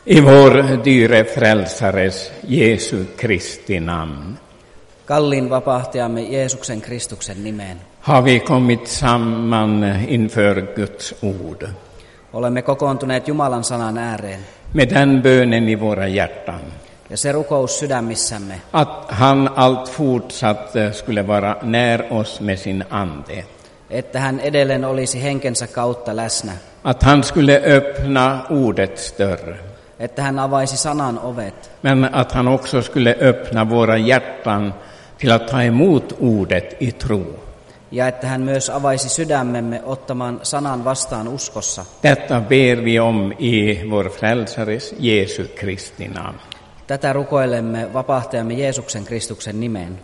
I vår dyre frälsares Jesu Kristi namn Kalliin vapahtajamme Jeesuksen Kristuksen nimeen har vi kommit samman inför Guds ord olemme kokoontuneet Jumalan sanan ääreen med den bönen i våra hjärtan ja se rukous sydämissämme, att han allt fortsatt skulle vara när oss med sin ande, että hän edelleen olisi henkensä kautta läsnä, att han skulle öppna ordets dörr, että hän avaisi sanan ovet, men att han också skulle öppna våra hjärtan till att ta emot ordet i tro. ja että hän myös avaisi sydämemme ottamaan sanan vastaan uskossa. Detta ber vi om i vår frälsares Jesu Kristi namn. Tätä rukoilemme vapahtajamme Jeesuksen Kristuksen nimeen.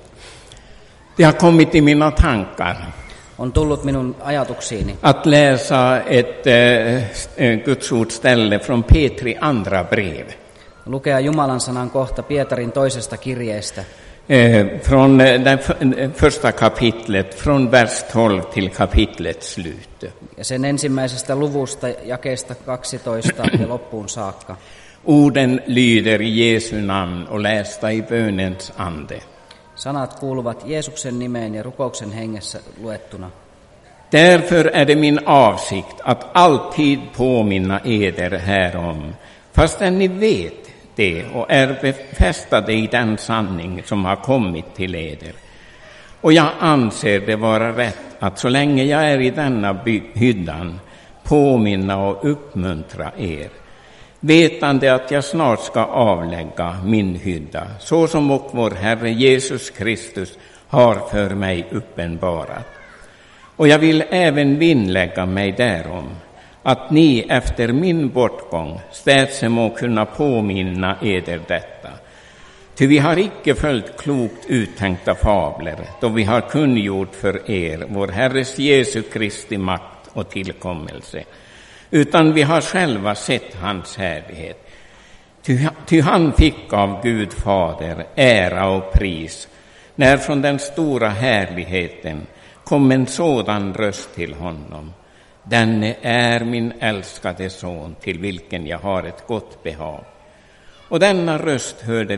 Det har kommit i mina tankar On tullut minun ajatuksiini att läsa ett Guds ordställe från Petri andra brev. lukea Jumalan sanan kohta Pietarin toisesta kirjeestä, Från det första kapitlet, från vers 12 till kapitlets slut. ja sen ensimmäisestä luvusta jakeesta 12 ja loppuun saakka. Orden lyder i Jesu namn och lästa i bönens ande. Sanat kuuluvat Jeesuksen nimeen ja rukouksen hengessä luettuna. Därför är det min avsikt att alltid påminna eder härom, fastän ni vet det och är befästade i den sanning som har kommit till eder. Och jag anser det vara rätt att så länge jag är i denna hyddan påminna och uppmuntra er, vetande att jag snart ska avlägga min hydda, så som och vår Herre Jesus Kristus har för mig uppenbarat. Och jag vill även vinnlägga mig därom, att ni efter min bortgång städse må kunna påminna eder detta. Ty vi har icke följt klokt uttänkta fabler, då vi har kungjort för er vår Herres Jesu Kristi makt och tillkommelse, utan vi har själva sett hans härlighet. Ty han fick av Gud Fader ära och pris, när från den stora härligheten kom en sådan röst till honom: denne är min älskade son, till vilken jag har ett gott behag. Och denna röst hörde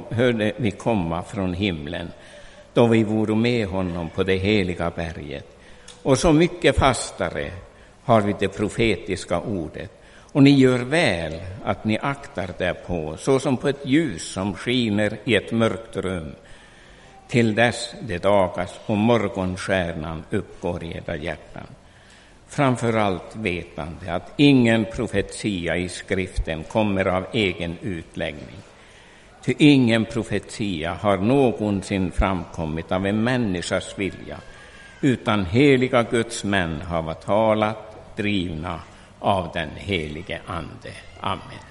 vi komma från himlen, då vi vore med honom på det heliga berget. Och så mycket fastare har vi det profetiska ordet, och ni gör väl att ni aktar därpå, så som på ett ljus som skiner i ett mörkt rum, till dess det dagas och morgonstjärnan uppgår i era hjärtan. Framför allt vetande att ingen profetia i skriften kommer av egen utläggning. Ty ingen profetia har någonsin framkommit av en människas vilja, utan heliga Guds män har talat, drivna av den helige ande. Amen.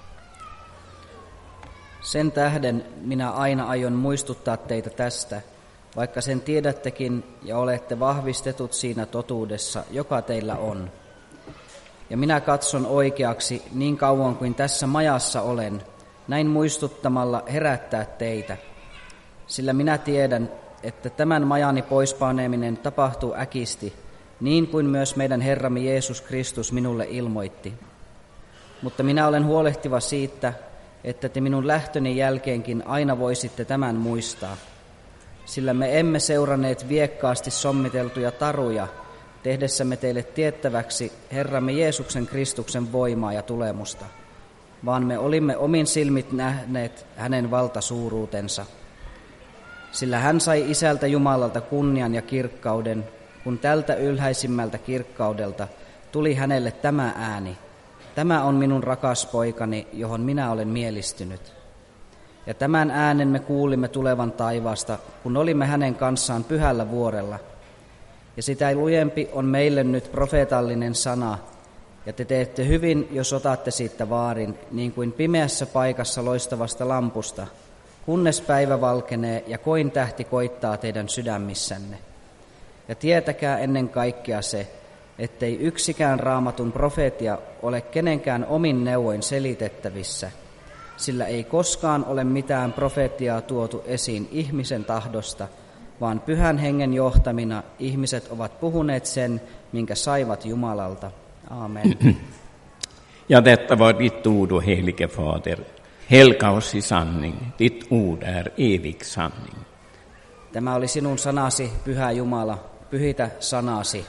Sen tähden minä aina aion muistuttaa teitä tästä, vaikka sen tiedättekin ja olette vahvistetut siinä totuudessa, joka teillä on. Ja minä katson oikeaksi niin kauan kuin tässä majassa olen, näin muistuttamalla herättää teitä. Sillä minä tiedän, että tämän majani poispaneeminen tapahtuu äkisti, niin kuin myös meidän Herramme Jeesus Kristus minulle ilmoitti. Mutta minä olen huolehtiva siitä, että te minun lähtöni jälkeenkin aina voisitte tämän muistaa. Sillä me emme seuranneet viekkaasti sommiteltuja taruja, tehdessämme teille tiettäväksi Herramme Jeesuksen Kristuksen voimaa ja tulemusta, vaan me olimme omin silmit nähneet hänen valtasuuruutensa. Sillä hän sai Isältä Jumalalta kunnian ja kirkkauden, kun tältä ylhäisimmältä kirkkaudelta tuli hänelle tämä ääni: tämä on minun rakas poikani, johon minä olen mielistynyt. Ja tämän äänen me kuulimme tulevan taivaasta, kun olimme hänen kanssaan pyhällä vuorella. Ja sitä lujempi on meille nyt profeetallinen sana, ja te teette hyvin, jos otatte siitä vaarin, niin kuin pimeässä paikassa loistavasta lampusta, kunnes päivä valkenee ja kointähti koittaa teidän sydämissänne. Ja tietäkää ennen kaikkea se, ettei yksikään Raamatun profeetia ole kenenkään omin neuvoin selitettävissä, sillä ei koskaan ole mitään profeettiaa tuotu esiin ihmisen tahdosta, vaan Pyhän Hengen johtamina ihmiset ovat puhuneet sen, minkä saivat Jumalalta. Amen. Ja, detta var ditt ord, o helige Fader. Helga oss i sanning. Ditt ord är evig sanning. Tämä oli sinun sanasi, Pyhä Jumala, pyhitä sanasi.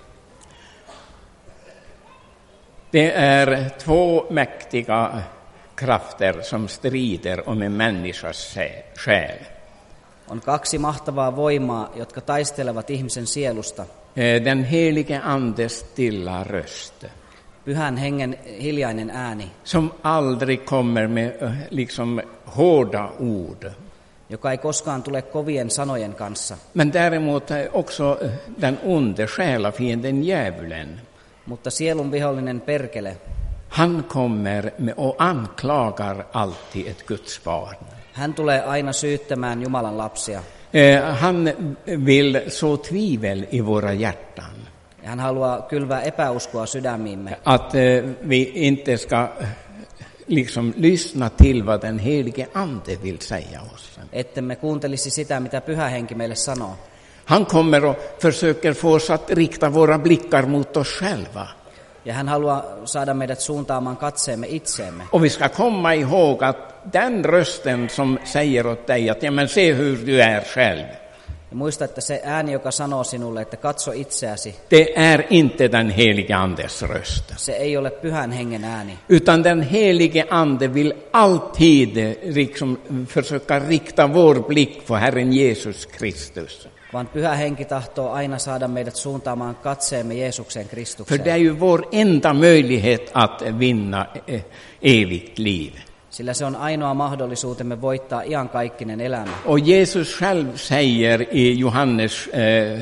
Det är två mäktiga krafter som strider om en människas själ. On kaksi mahtavaa voimaa, jotka taistelevat ihmisen sielusta. Den helige Andes stilla röst. Pyhän hengen hiljainen ääni, Som aldrig kommer med liksom hårda ord. joka ei koskaan tule kovien sanojen kanssa, Men däremot också den onde själafienden djävulen. mutta sielun vihollinen perkele, Han kommer med och anklagar alltid ett Guds barn. hän tulee aina syyttämään Jumalan lapsia. Han vill så tvivel i våra hjärtan. Ja hän haluaa kylvää epäuskoa sydämiimme, Att vi inte ska liksom lyssna till vad den helige Ande vill säga oss. ettemme kuuntelisi sitä, mitä Pyhä Henki meille sanoo. Han kommer och försöker få oss att rikta våra blickar mot oss själva. Ja hän haluaa saada meidät suuntaamaan katseemme itseemme. Och vi ska komma ihåg att den rösten som säger åt dig att ja, men se hur du är själv. Ja muista, että se ääni, joka sanoo sinulle, että katso itseäsi, Det är inte den helige Andes röst. se ei ole Pyhän Hengen ääni. Utan den helige Ande vill alltid liksom försöka rikta vår blick på Herren Jesus Kristus. Vaan Pyhä Henki tahtoo aina saada meidät suuntaamaan katseemme Jeesuksen För Kristukseen. det är ju vår enda möjlighet att vinna evigt liv. Sillä se on ainoa mahdollisuutemme voittaa iankaikkinen elämä. Och Jesus själv säger i Johannes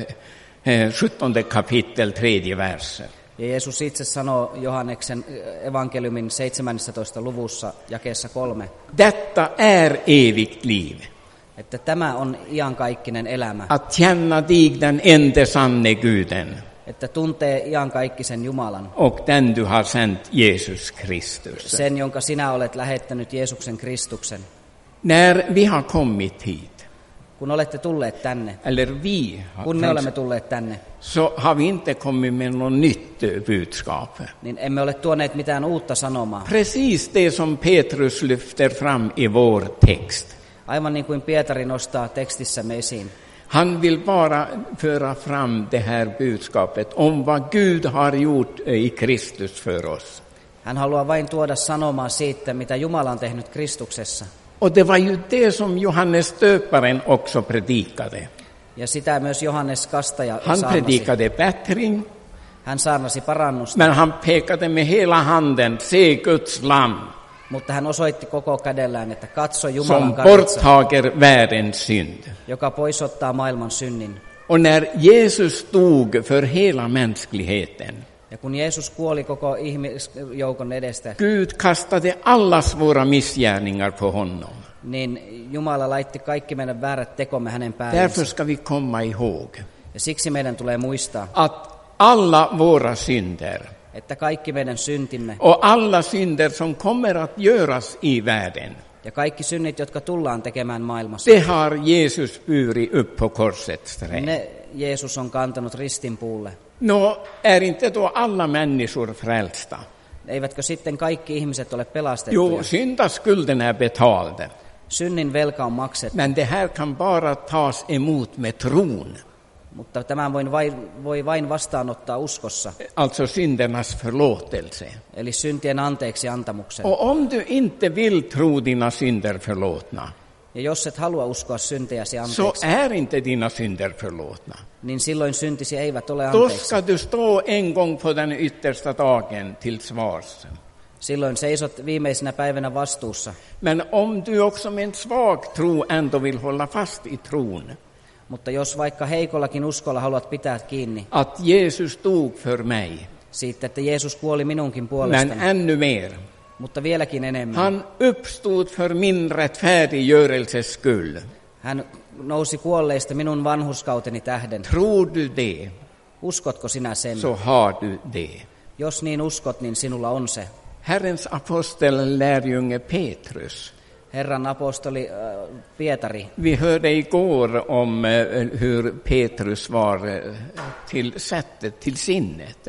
17 kapitel 3 vers. Ja Jeesus itse sanoo Johanneksen evankeliumin 17. luvussa jakeessa 3, Detta är evigt liv. että tämä on iankaikkinen elämä, Att känna dig den enda sanne Guden että tuntee iankaikkisen Jumalan, och den du har sänt Jesus Kristus. sen jonka sinä olet lähettänyt Jeesuksen Kristuksen. När vi har kommit hit, Kun olette tulleet tänne, eller vi kun me har, olemme tulleet tänne, så har vi inte kommit med något nytt budskap. niin emme ole tuoneet mitään uutta sanomaa. Precis det som Petrus lyfter fram i vår text. Aivan niin kuin Pietari nostaa tekstissämme esiin. Han vill bara föra fram det här budskapet om vad Gud har gjort i Kristus för oss. Hän haluaa vain tuoda sanomaa siitä, mitä Jumala on tehnyt Kristuksessa. Och det var ju det som Johannes döparen också predikade. Ja sitä myös Johannes Kastaja Han saarnasi. predikade bättring, Hän saarnasi parannusta, men han pekade med hela handen, se Guds lamm mutta hän osoitti koko kädellään, että katso som Jumalan kartsa, borttager världens synd. joka poisottaa maailman synnin. Och när Jesus dog för hela mänskligheten, Ja kun Jeesus kuoli koko ihmisjoukon edestä, Gud kastade allas våra missgärningar på honom. niin Jumala laitti kaikki meidän väärät tekomme hänen päällensä. Därför ska vi komma ihåg Ja siksi meidän tulee muistaa, att alla våra synder että kaikki meidän syntimme och alla synder som kommer att göras i världen, ja kaikki synnit, jotka tullaan tekemään maailmassa, det har Jesus burit upp på korsets trä. ne Jeesus on kantanut ristinpuulle. Nå, är inte då alla människor frälsta? Eivätkö sitten kaikki ihmiset ole pelastettuja? Jo, syndaskulden är betald. Synnin velka on maksettu, Men det här kan bara tas emot med tron. mutta tämän voi vain vastaanottaa uskossa, Alltså syndernas förlåtelse. eli syntien anteeksi antamuksen. Och om du inte vill tro dina synder förlåtna, Ja jos et halua uskoa syntejäsi så anteeksi, är inte dina synder förlåtna. niin silloin syntisi eivät ole Då anteeksi. ska du stå en gång på den yttersta dagen till svars. Silloin seisot viimeisenä päivänä vastuussa. Men om du också med en svag tro ändå vill hålla fast i tron, Mutta jos vaikka heikollakin uskolla haluat pitää kiinni att Jesus dog för mig, siitä, että Jeesus kuoli minunkin men puolestani, ännu mer, mutta vieläkin enemmän, han uppstod för min rättfärdiggörelses skull. hän nousi kuolleista minun vanhurskauteni tähden. Tror du det, Uskotko sinä sen? så har du det. Jos niin uskot, niin sinulla on se. Herrens apostel, lärjunge Petrus. Herran apostoli Pietari. Vi hörde igår om hur Petrus var till sättet, till sinnet.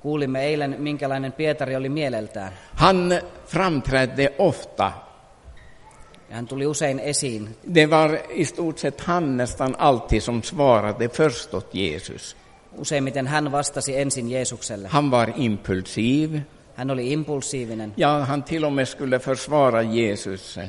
Kuulimme eilen, minkälainen Pietari oli mieleltään. Han framträdde ofta. Ja hän tuli usein esiin. Det var i stort sett han nästan alltid som svarade först åt Jesus. Useimmiten hän vastasi ensin Jeesukselle. Han var impulsiv. Hän oli impulsiivinen. Ja, han till och med skulle försvara Jesus.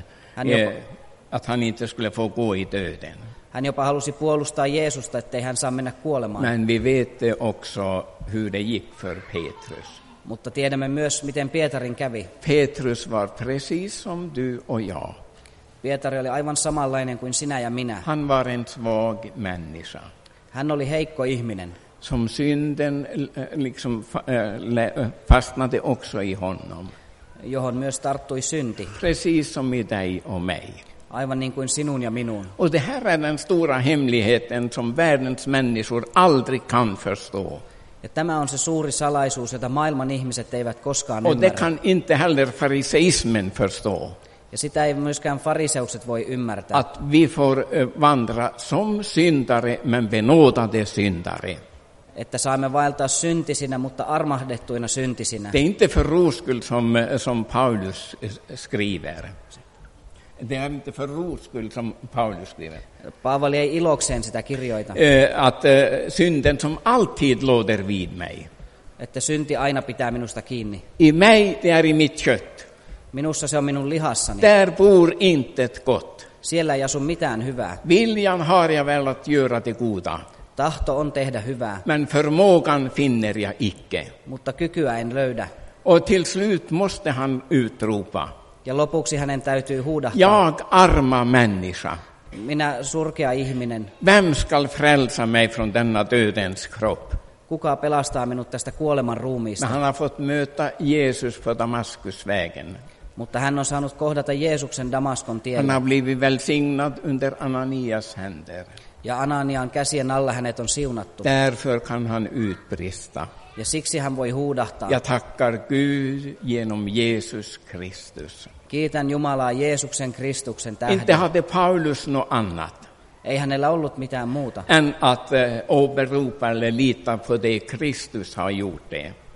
Att han inte skulle få gå i döden. Hän jopa halusi puolustaa Jeesusta, ettei hän saa mennä kuolemaan. Men vi vet också hur det gick för Petrus. Mutta tiedämme myös, miten Pietarin kävi. Petrus var precis som du och jag. Pietari oli aivan samanlainen kuin sinä ja minä. Han var en svag människa. Hän oli heikko ihminen. Som synden liksom fastnade också i honom. Johon myös tarttui synti. Precis som i dig och mig. Aivan niin kuin sinun ja minun. Och det här är den stora hemligheten som världens människor aldrig kan förstå. Ja tämä on se suuri salaisuus, jota maailman ihmiset eivät koskaan Och det ymmärrä. kan inte heller fariseismen förstå. Ja sitä ei myöskään fariseukset voi ymmärtää. Att vi får vandra som syndare men benådade syndare. Että saamme vaeltaa syntisinä, mutta armahdettuina syntisinä. Det är inte för ro skull som Paulus skriver. Det är inte för ro skull som Paulus skriver. Paavali ei ilokseen sitä kirjoita. Att synden som alltid låder vid mig. Että synti aina pitää minusta kiinni. I mig, det är i mitt kött. Minussa se on minun lihassani. Där bor intet gott. Siellä ei asu mitään hyvää. Viljan har jag väl att göra det goda. Tahto on tehdä hyvää. Men förmågan finner jag icke. Mutta kykyä en löydä. Och till slut måste han utropa. Ja lopuksi hänen täytyy huudahtaa. Jag arma människa. Minä surkea ihminen. Vem skall frälsa mig från denna dödens kropp? Kuka pelastaa minut tästä kuoleman ruumiista? Men han har fått möta Jesus på Damaskusvägen. Mutta hän on saanut kohdata Jeesuksen Damaskon Han tiellä. har blivit välsignad under Ananias händer. Ja Ananian käsien alla hänet on siunattu. Därför kan han utbrista. Ja siksi hän voi huudahtaa. Jag tackar Gud genom Jesus Kristus. Kiitän Jumalaa Jeesuksen Kristuksen Inte tähden. hade Paulus något annat Ei hänellä ollut mitään muuta. än att åberopa eller lita på det Kristus har gjort.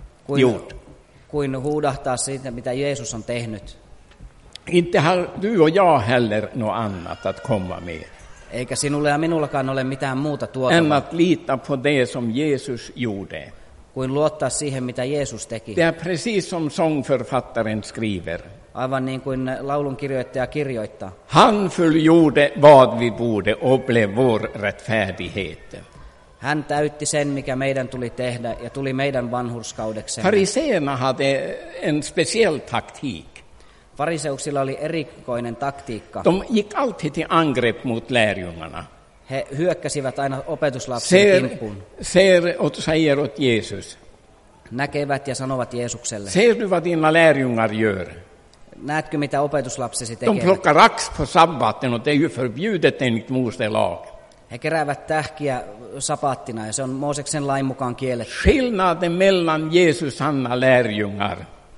Kuin huudahtaa siitä, mitä Jeesus on tehnyt. Inte har du och jag heller något annat att komma med Eikä sinulla ja minullakaan ole mitään muuta än tuotavaa att lita på det som Jesus gjorde. kuin luottaa siihen, mitä Jeesus teki. Det är precis som sångförfattaren skriver. Aivan niin kuin laulun kirjoittaja kirjoittaa. Han fullgjorde vad vi borde och blev vår rättfärdighet. Hän täytti sen, mikä meidän tuli tehdä, ja tuli meidän vanhurskaudeksemme. Fariseerna hade en speciell taktik. Fariseuksilla oli erikoinen taktiikka. De gick alltid till angrepp mot lärjungarna. He hyökkäsivät aina opetuslapsien kimppuun. Säger åt Jesus. Näkevät ja sanovat Jeesukselle. Ser du vad dina lärjungar gör? Näetkö, mitä opetuslapsesi De tekevät? plockar ax på sabbaten och det är ju förbjudet enligt Mose lag. He keräävät tähkiä sapaattina, ja se on Mooseksen lain mukaan kielletty. Skillnaden mellan Jesus sanna lärjungar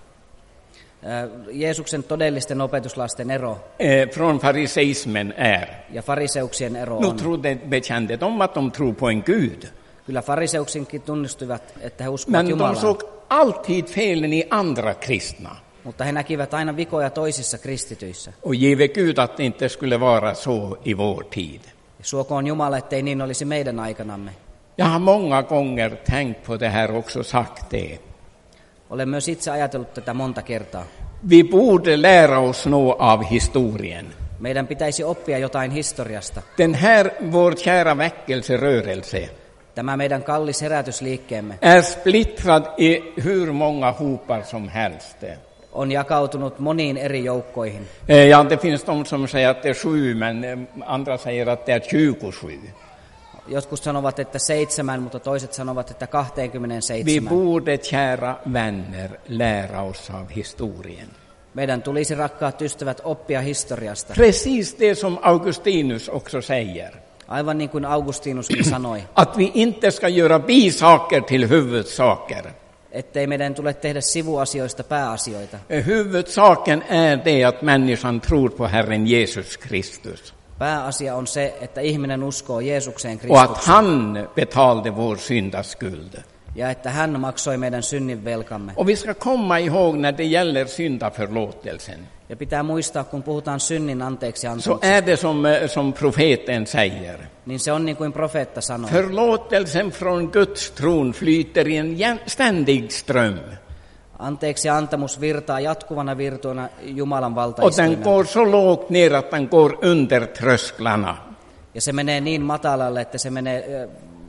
Jeesuksen todellisten opetuslasten ero från fariseismen är. ja fariseuksien ero Nu on. bekände de att de tror på en Gud. Kyllä fariseuksinkin tunnistivat, että he uskovat Men de Jumalaan, såg alltid felen i andra kristna. mutta he näkivät aina vikoja toisissa kristityissä. Och give Gud att det inte skulle vara så i vår tid. Suokoon Jumala, ettei niin olisi meidän aikanamme. Jag har många gånger tänkt på det här också sagt det. Olen myös itse ajatellut tätä monta kertaa. Vi borde lära oss något av historien. Meidän pitäisi oppia jotain historiasta. Den här vår kära väckelserörelse Tämä meidän kallis herätysliikkeemme är splittrad i hur många hopar som helst. on jakautunut moniin eri joukkoihin. Ja, det finns de som säger att det är 7, men andra säger att det är 27. Jotkut sanovat, että 7, mutta toiset sanovat, että Vi 27. borde, kära vänner, lära oss av historien. Meidän tulisi, rakkaat ystävät, oppia historiasta. Precis det som Augustinus också säger. Aivan niin kuin Augustinuskin sanoi, Att vi inte ska göra bisaker till huvudsaker. ettei meidän tule tehdä sivuasioista pääasioita. Huvudsaken är det att människan tror på Herren Jesus Kristus. Pääasia on se, että ihminen uskoo Jeesukseen Och att Kristukseen han betalade vår syndaskuld. Ja että hän maksoi meidän synninvelkamme. Och vi ska komma ihåg när det gäller syndaförlåtelsen. Ja pitää muistaa, kun puhutaan synnin anteeksi Så antamuksesta, är det som profeten säger. niin se on niin kuin profeetta sanoo. Förlåtelsen från Guds tron flyter i en ständig ström. Anteeksi antamus virtaa jatkuvana virtuona Jumalan Och den valtaistuimelta. går så lågt ner att den går under trösklarna. Ja se menee niin matalalle, että se menee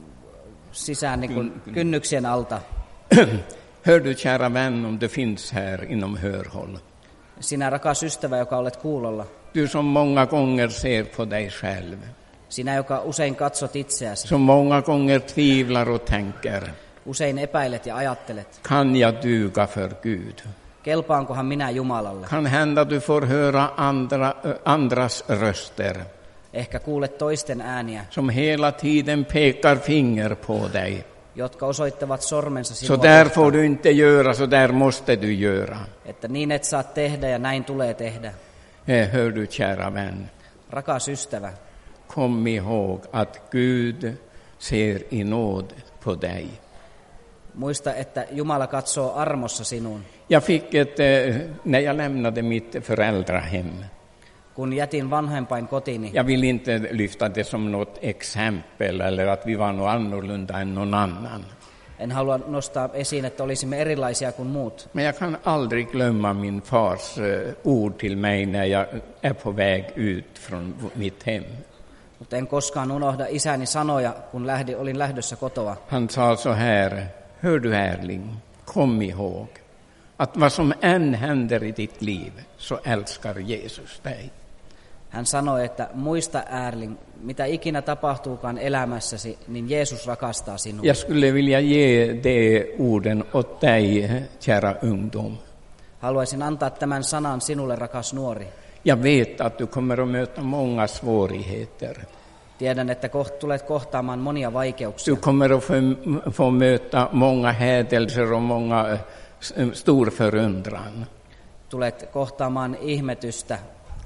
sisään niin kuin kynnyksien alta. Hör du, kära vän, om det finns här inom hörhåll. Sinä rakas ystävä, joka olet kuulolla. Du som många gånger ser på dig själv. Sinä, joka usein katsot itseäsi. Som många gånger tvivlar och tänker. Usein epäilet ja ajattelet. Kan jag duga för Gud? Kelpaankohan minä Jumalalle? Kan hända du får höra andras röster. Ehkä kuulet toisten ääniä, Som hela tiden pekar finger på dig. jotka osoittavat sormensa Så sinua där får kohtaan, du inte göra, så där måste du göra. että niin et saa tehdä ja näin tulee tehdä. Hör du, kära vän. Rakas ystävä, Kom ihåg att Gud ser i nåd på dig. muista, että Jumala katsoo armossa sinuun. Jag fick när jag lämnade mitt föräldrahem. Kun jätin vanhempain kotini, Jag vill inte lyfta det som något exempel eller att vi var något annorlunda än någon annan. en halua nostaa esiin, että olisimme erilaisia kuin muut. Men jag kan aldrig glömma min fars ord till mig när jag är på väg ut från mitt hem. Mutta en koskaan unohda isäni sanoja, kun olin lähdössä kotoa. Han sa så här: hör du Erling, kom ihåg att vad som än händer i ditt liv så älskar Jesus dig. Hän sanoi, että muista Erling, mitä ikinä tapahtuukaan elämässäsi, niin Jeesus rakastaa sinua. Jag skulle vilja ge de orden åt dig, kära ungdom. Haluaisin antaa tämän sanan sinulle, rakas nuori. Jag vet att du kommer att möta många svårigheter. Tiedän, että tulet kohtaamaan monia vaikeuksia. Du kommer att få möta många hädelser och många stor förundran. Tulet kohtaamaan ihmetystä.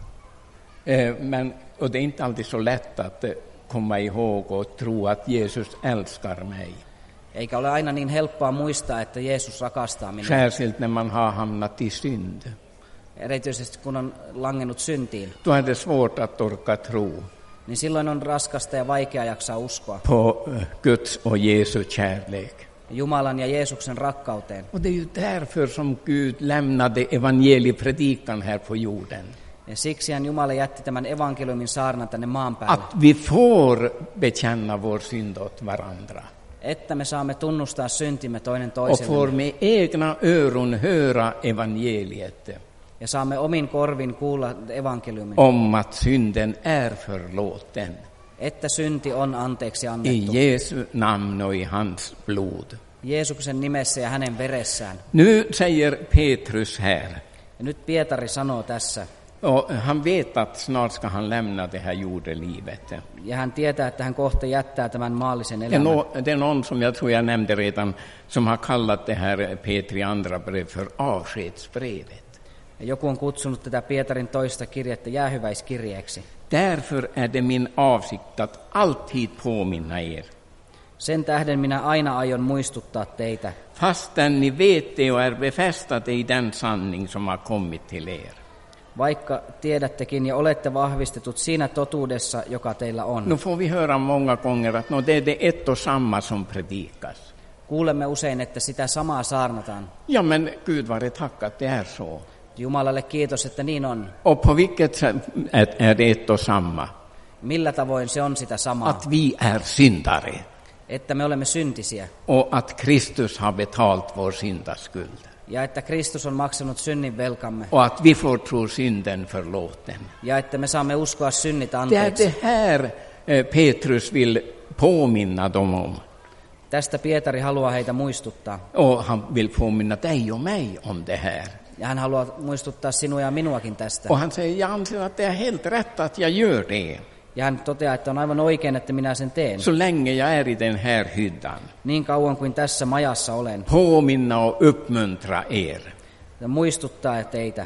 Och det är inte alltid så lätt att komma ihåg och tro att Jesus älskar mig. Eikä ole aina niin helppoa muistaa, että Jeesus rakastaa minua. Särskilt när man har hamnat i synd. Erityisesti kun on langennut syntiin, Då är det svårt att orka tro niin silloin on raskasta ja vaikea jaksaa uskoa på Guds och Jesu kärlek. Jumalan ja Jeesuksen rakkauteen. Och det är ju därför som Gud lämnade evangeliepredikan här på jorden. Ja siksihän Jumala jätti tämän evankeliumin saarnan tänne maan päälle, Att vi får bekänna vår synd åt varandra. että me saamme tunnustaa syntimme toinen Och får toiselle med egna öron höra evangeliet ja saamme omin korvin kuulla evankeliumin, om att synden är förlåten. että synti on anteeksi I annettu Jesu namn och i hans blod. Jeesuksen nimessä ja hänen veressään. Nu säger Petrus här, Ja nyt Pietari sanoo tässä, och han vet att snart ska han lämna det här jordelivet. ja hän tietää, että hän kohta jättää tämän maallisen elämän. Det är någon som jag tror jag nämnde redan som har kallat det här Petri andra brev för avskedsbrevet. Ja joku on kutsunut tätä Pietarin toista kirjettä jäähyväiskirjeeksi. Därför är det min avsikt att alltid påminna er. Sen tähden minä aina aion muistuttaa teitä, Fastän ni vet det och är befästade i den sanning som har kommit till er. vaikka tiedättekin ja olette vahvistetut siinä totuudessa, joka teillä on. Nu får vi höra många gånger att det är det ett och samma som predikas. Kuulemme usein, että sitä samaa saarnataan. Ja, men Gud vare tack att det är så. Jumalalle kiitos, että niin on. Och på vilket sätt är det ett och samma? Millä tavoin se on sitä samaa? Att vi är syndare Että me olemme syntisiä och att Kristus har betalt vår syndaskuld. ja että Kristus on maksanut synnin velkamme Och att vi får tro synden förlåten. ja että me saamme uskoa synnit Det är anteeksi. det här Petrus vill påminna dem om. Tästä Pietari haluaa heitä muistuttaa. Och han vill påminna dig och mig om det här. Ja hän haluaa muistuttaa sinua ja minuakin tästä. Och han säger, jag anser att det är helt rätt att jag gör det. Ja hän toteaa, että on aivan oikein, että minä sen teen. Så länge jag är i den här hyddan. Niin kauan kuin tässä majassa olen. Påminna och uppmuntra er. Ja muistuttaa teitä.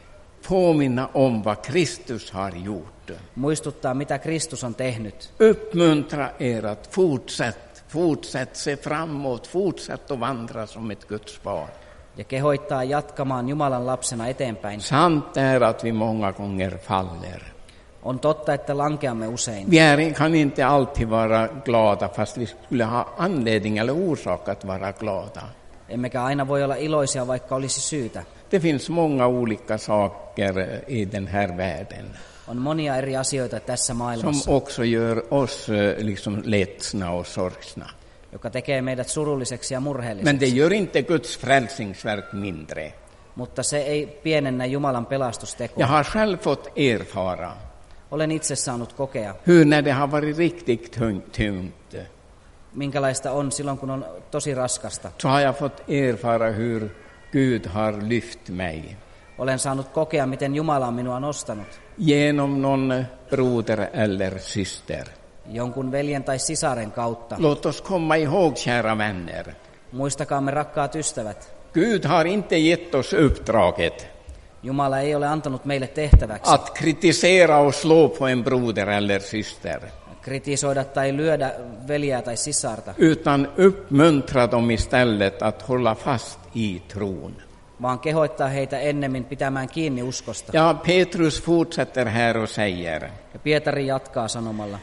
Påminna om vad Kristus har gjort. Muistuttaa, mitä Kristus on tehnyt. Uppmuntra er att fortsätt se framåt, fortsätt att vandra som ett Guds barn. Ja kehottaa jatkamaan Jumalan lapsena eteenpäin. Sant är att vi många gånger faller. On totta, että lankeamme usein. Vi kan inte alltid vara glada fast vi skulle ha anledning eller orsak att vara glada. Emmekä aina voi olla iloisia, vaikka olisi syytä. Det finns många olika saker i den här världen On monia eri asioita tässä maailmassa, som också gör oss liksom ledsna och sorgsna. joka tekee meidät surulliseksi ja Men det murheelliseksi. gör inte Guds frälsningsverk mindre. Mutta se ei pienennä Jumalan Jag pelastustekoa. har själv fått erfara Olen itse saanut kokea, hur när det har varit riktigt tungt minkälaista on silloin, kun on tosi raskasta. så har jag fått erfara hur Gud har lyft mig Olen saanut kokea, miten Jumala on minua nostanut. genom någon broder eller syster. Jonkun veljen tai sisaren kautta. Låt oss komma ihåg, kära vänner. Muistakaamme, rakkaat ystävät. Gud har inte gett oss uppdraget Jumala ei ole antanut meille tehtäväksi att kritisera och slå på en broder eller syster, kritisoida tai lyödä veljää tai sisarta, utan uppmuntra dem istället att hålla fast i tron. vaan kehoittaa heitä ennemmin pitämään kiinni uskosta. Ja, Petrus fortsätter här och säger, Ja Pietari jatkaa sanomalla,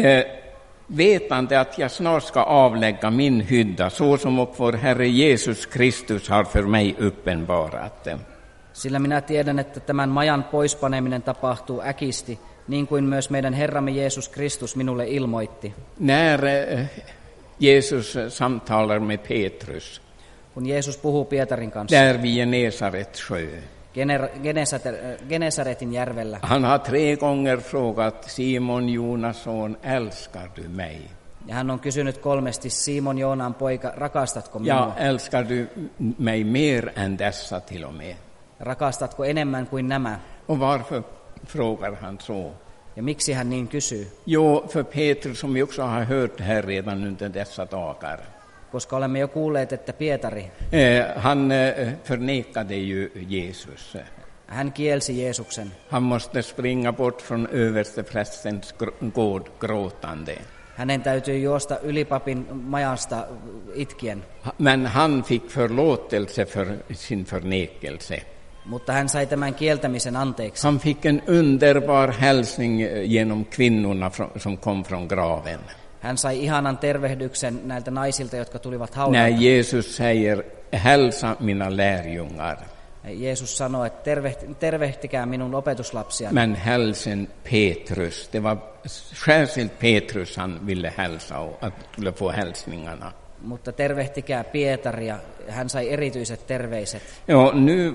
vetande att jag snart ska avlägga min hydda, så som och vår Herre Jesus Kristus har för mig uppenbarat. sillä minä tiedän, että tämän majan poispaneminen tapahtuu äkisti, niin kuin myös meidän Herramme Jeesus Kristus minulle ilmoitti. När Jesus samtalar med Petrus Kun Jeesus puhuu Pietarin kanssa där vid Genesaret sjö, Genesaretin järvellä, han har 3 gånger frågat Simon Jonas son, älskar du mig? ja hän on kysynyt 3 Simon Joonaan poika, rakastatko Ja, minua? älskar du mig mer än dessa till och med? Rakastatko enemmän kuin nämä? Och varför frågar han så? Ja miksi hän niin kysyy? Jo, för Petrus, som vi också har hört här redan under dessa dagar, Koska olemme jo kuulleet, että Pietari, han förnekade ju Jesus. hän kielsi Jeesuksen. Han måste springa bort från översteprästens gård gråtande. Hänen täytyy juosta ylipapin majasta itkien, Men han fick förlåtelse för sin förnekelse. mutta hän sai tämän kieltämisen anteeksi. Han fick en underbar hälsning genom kvinnorna som kom från graven. Hän sai ihanan tervehdyksen näiltä naisilta, jotka tulivat När haudalta. Jesus säger, hälsa mina lärjungar. Jeesus sanoi, että tervehtikää minun opetuslapsiani. Men hälsen Petrus, det var särskilt Petrus han ville hälsa och att skulle få hälsningarna. Mutta tervehtikää Pietaria, hän sai erityiset terveiset. Ja, nu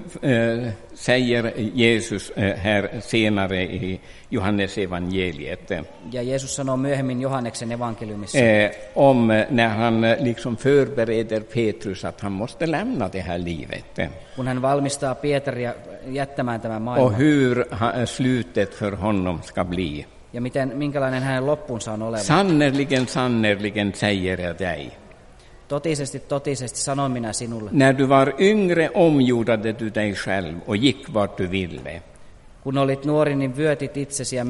säger Jesus här senare i Johannes evangeliet Ja Jeesus sanoo myöhemmin Johanneksen evankeliumissa, om när han liksom förbereder Petrus att han måste lämna det här livet kun hän valmistaa Pietaria jättämään tämän och maailman. hur slutet för honom ska bli. Ja minkälainen hänen loppunsa on oleva. Sannerligen, sannerligen säger jag dig. Totisesti, totisesti sanon minä sinulle. När du var yngre omgjorde du dig själv och gick vart du ville. Kun olit nuori, niin vyötit itsesi ja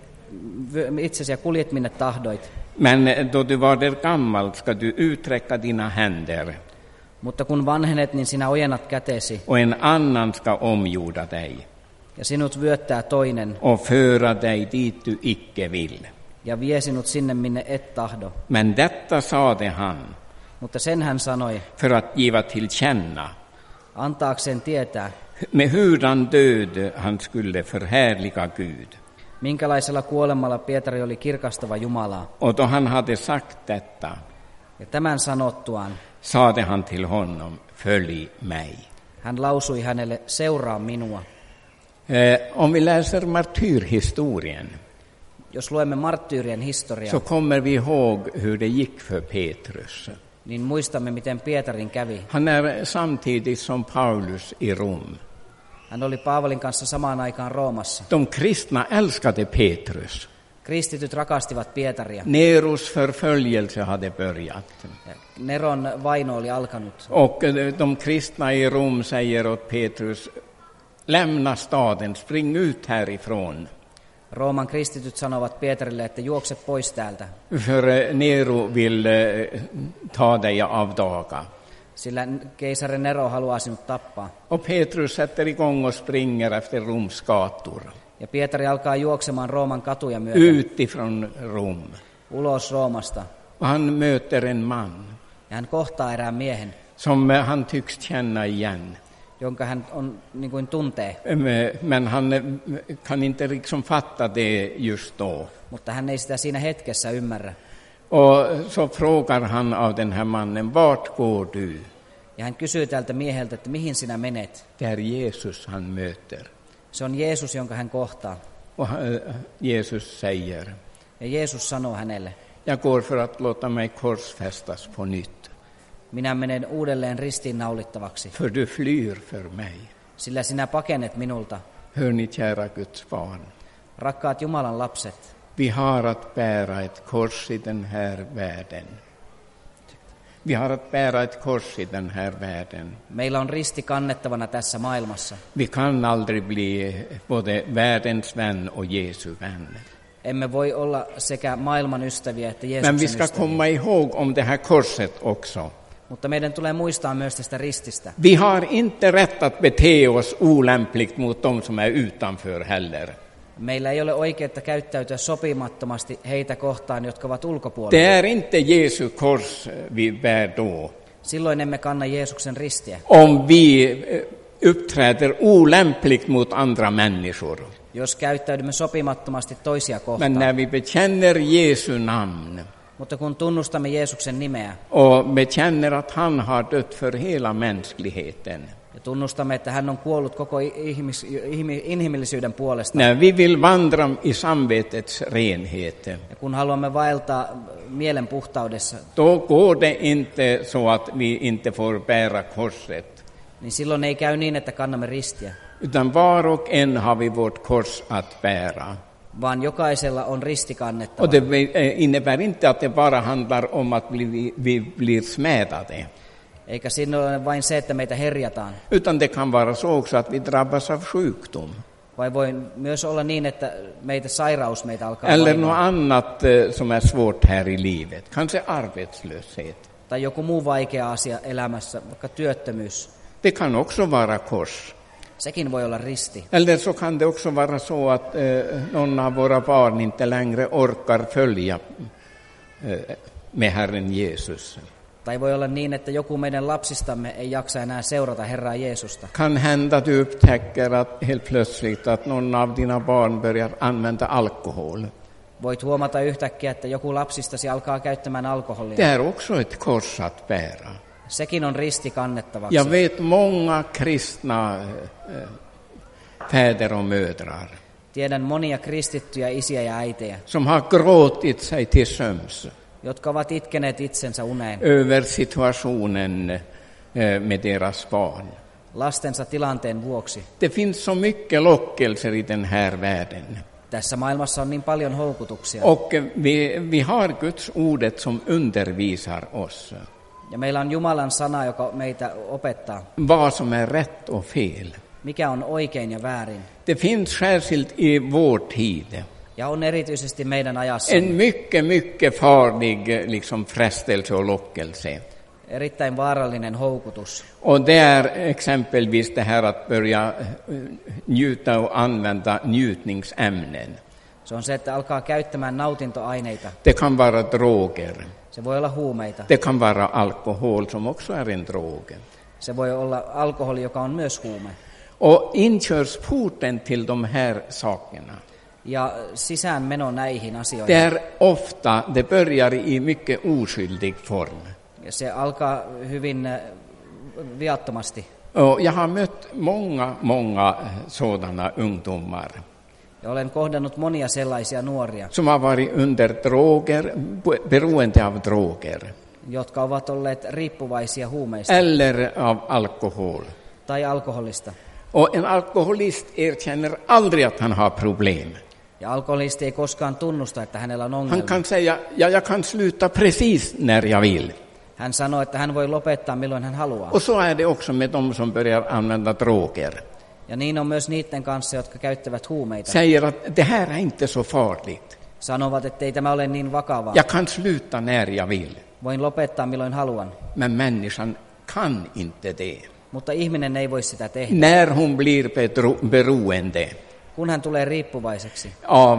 itsesi ja kuljet minne tahdoit. Men då du var där gammal ska du uträcka dina händer Mutta kun vanhenet, niin sinä ojennat kätesi, och en annan ska omgjorda dig ja sinut vyöttää toinen, och föra dig dit du icke vill. ja vie sinut sinne, minne et tahdo. Men detta sade han Mutta sen hän sanoi, för att giva till känna antaakseen tietää, med hurdan död han skulle förhärliga Gud. minkälaisella kuolemalla Pietari oli kirkastava Jumalaa. Och då han hade sagt detta Ja tämän sanottuaan sade han till honom, följ mig. hän lausui hänelle, seuraa minua. Om vi läser martyrhistorien Jos luemme marttyyrien historiaa, så kommer vi ihåg hur det gick för Petrus. niin muistamme, miten Pietarin kävi. Han är samtidigt som Paulus i Rom. Hän oli Paavalin kanssa samaan aikaan Roomassa. De kristna älskade Petrus. Kristityt rakastivat Pietaria. Neros förföljelse hade börjat. Ja Neron vaino oli alkanut. Och de kristna i Rom säger åt Petrus, lämna staden, spring ut härifrån. Rooman kristityt sanovat Pietarille, että juokse pois täältä, för Nero vill ta dig av daga. sillä keisari Nero haluaa sinut tappaa. Och Petrus sätter igång och springer efter Roms gator, Ja Pietari alkaa juoksemaan Rooman katuja myöten, utifrån Rom. ulos Roomasta. Och han möter en man Ja hän kohtaa erään miehen, som han tycks känna igen. jonka hän on niin kuin tuntee, Men han kan inte liksom fatta det just då. mutta hän ei sitä siinä hetkessä ymmärrä. Och så frågar han av den här mannen, vart går du? Ja hän kysyy tältä mieheltä, että mihin sinä menet. Det är Jesus han möter. Se on Jeesus, jonka hän kohtaa. Och Jesus säger, Ja Jeesus sanoo hänelle, jag går för att låta mig korsfästas på nytt. minä menen uudelleen ristiinnaulittavaksi, För du flyr för mig. sillä sinä pakenet minulta. Hör ni, kära Guds barn. Rakkaat Jumalan lapset, Vi har att bära ett kors i den här världen. Vi har att bära ett kors i den här världen. meillä on risti kannettavana tässä maailmassa. Vi kan aldrig bli både världens vän och Jesu vän. Emme voi olla sekä maailman ystäviä että Men vi Jeesuksen ska ystäviä. komma ihåg om det här korset också. Mutta meidän tulee muistaa myös tästä rististä. Vi har inte rätt att bete oss olämpligt mot de som är utanför heller. Meillä ei ole oikeutta käyttäytyä sopimattomasti heitä kohtaan, jotka ovat Det ulkopuolella. är inte Jesu kors vi bär då. Silloin emme kanna Jeesuksen ristiä. Om vi uppträder olämpligt mot andra människor. Jos käyttäydymme sopimattomasti toisia Men kohtaan. när vi bekänner Jesu namn Mutta kun tunnustamme Jeesuksen nimeä och bekänner att han har dött för hela mänskligheten. ja tunnustamme, että hän on kuollut koko inhimillisyyden puolesta, När vi vill vandra i samvetets renhet, ja kun haluamme vaeltaa mielen puhtaudessa, då går det inte så att vi inte får bära korset. niin silloin ei käy niin, että kannamme ristiä, Utan var och en har vi vårt kors att bära. vaan jokaisella on risti kannettava. Och det innebär inte att det bara handlar om att vi blir smädade. Eikä siinä ole vain se, että meitä herjataan, Utan det kan vara så också att vi drabbas av sjukdom. vai voi myös olla niin, että sairaus meitä alkaa Eller något vaivaa, annat som är svårt här i livet. Kanske arbetslöshet. tai joku muu vaikea asia elämässä, vaikka työttömyys. Det kan också vara kors. Sekin voi olla risti. Eller så kan det också vara så att någon av våra barn inte längre orkar följa med Herren Jesus. Tai voi olla niin, että joku meidän lapsistamme ei jaksa enää seurata Herraa Jeesusta. Kan hända du upptäcker att helt plötsligt att någon av dina barn börjar använda alkohol. Voit huomata yhtäkkiä, että joku lapsistasi alkaa käyttämään alkoholia. Det är också ett kors att bära. Sekin on risti kannettavaksi. Jag vet många kristna fäder och mödrar Tiedän monia kristittyjä isiä ja äitejä, som har gråtit sig till söms jotka ovat itkeneet itsensä uneen över situationen med deras barn. lastensa tilanteen vuoksi. Det finns så mycket lockelser i den här världen. Tässä maailmassa on niin paljon houkutuksia. Och vi har Guds ordet som undervisar oss. Ja meillä on Jumalan sana, joka meitä opettaa, Vad som är rätt och fel. mikä on oikein ja väärin. Det finns särskilt i vår tid Ja on erityisesti meidän ajassa en mycket farlig liksom frestelse och lockelse. erittäin vaarallinen houkutus. Och det är exempelvis det här att börja njuta och använda njutningsämnen. Se on se, että alkaa käyttämään nautintoaineita. Det kan vara droger. Se voi olla huumeita. Det kan vara alkohol som också är en drog. Se voi olla alkoholi, joka on myös huume. Och inkörsporten till de här sakerna, Ja sisäänmeno näihin det asioihin. är ofta, det börjar i mycket oskyldig form. Ja se alkaa hyvin viattomasti. Och jag har mött många sådana ungdomar Ja olen kohdannut monia sellaisia nuoria, som har varit under droger, beroende av droger, jotka ovat olleet riippuvaisia huumeista eller av alkohol. tai alkoholista. Och en alkoholist erkänner aldrig att han har problem. Ja alkoholisti ei koskaan tunnusta, että hänellä on Han ongelma. kan säga, ja, jag kan sluta precis när jag vill. Hän sanoo, että hän voi lopettaa milloin hän haluaa. Och så är det också med de som börjar använda droger. Ja niin on myös niiden kanssa, jotka käyttävät huumeita. Säger att det här är inte så farligt. Sanovat, että ei tämä ole niin vakavaa. Jag kan sluta när jag vill. Voin lopettaa milloin haluan. Men människan kan inte det. Mutta ihminen ei voi sitä tehdä. När hon blir beroende Kun hän tulee riippuvaiseksi av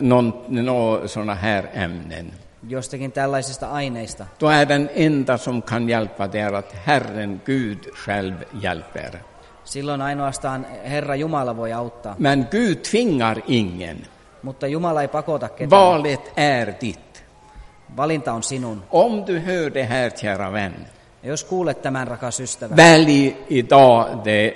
någon såna här ämnen, jostakin tällaisista aineista, då är den enda som kan hjälpa det är att Herren Gud själv hjälper. silloin ainoastaan Herra Jumala voi auttaa. Men Gud tvingar ingen. Mutta Jumala ei pakota ketään. Valet är ditt. Valinta on sinun. Om du hör det här, kära vän, Ja jos kuulet tämän, rakas ystävä, välj idag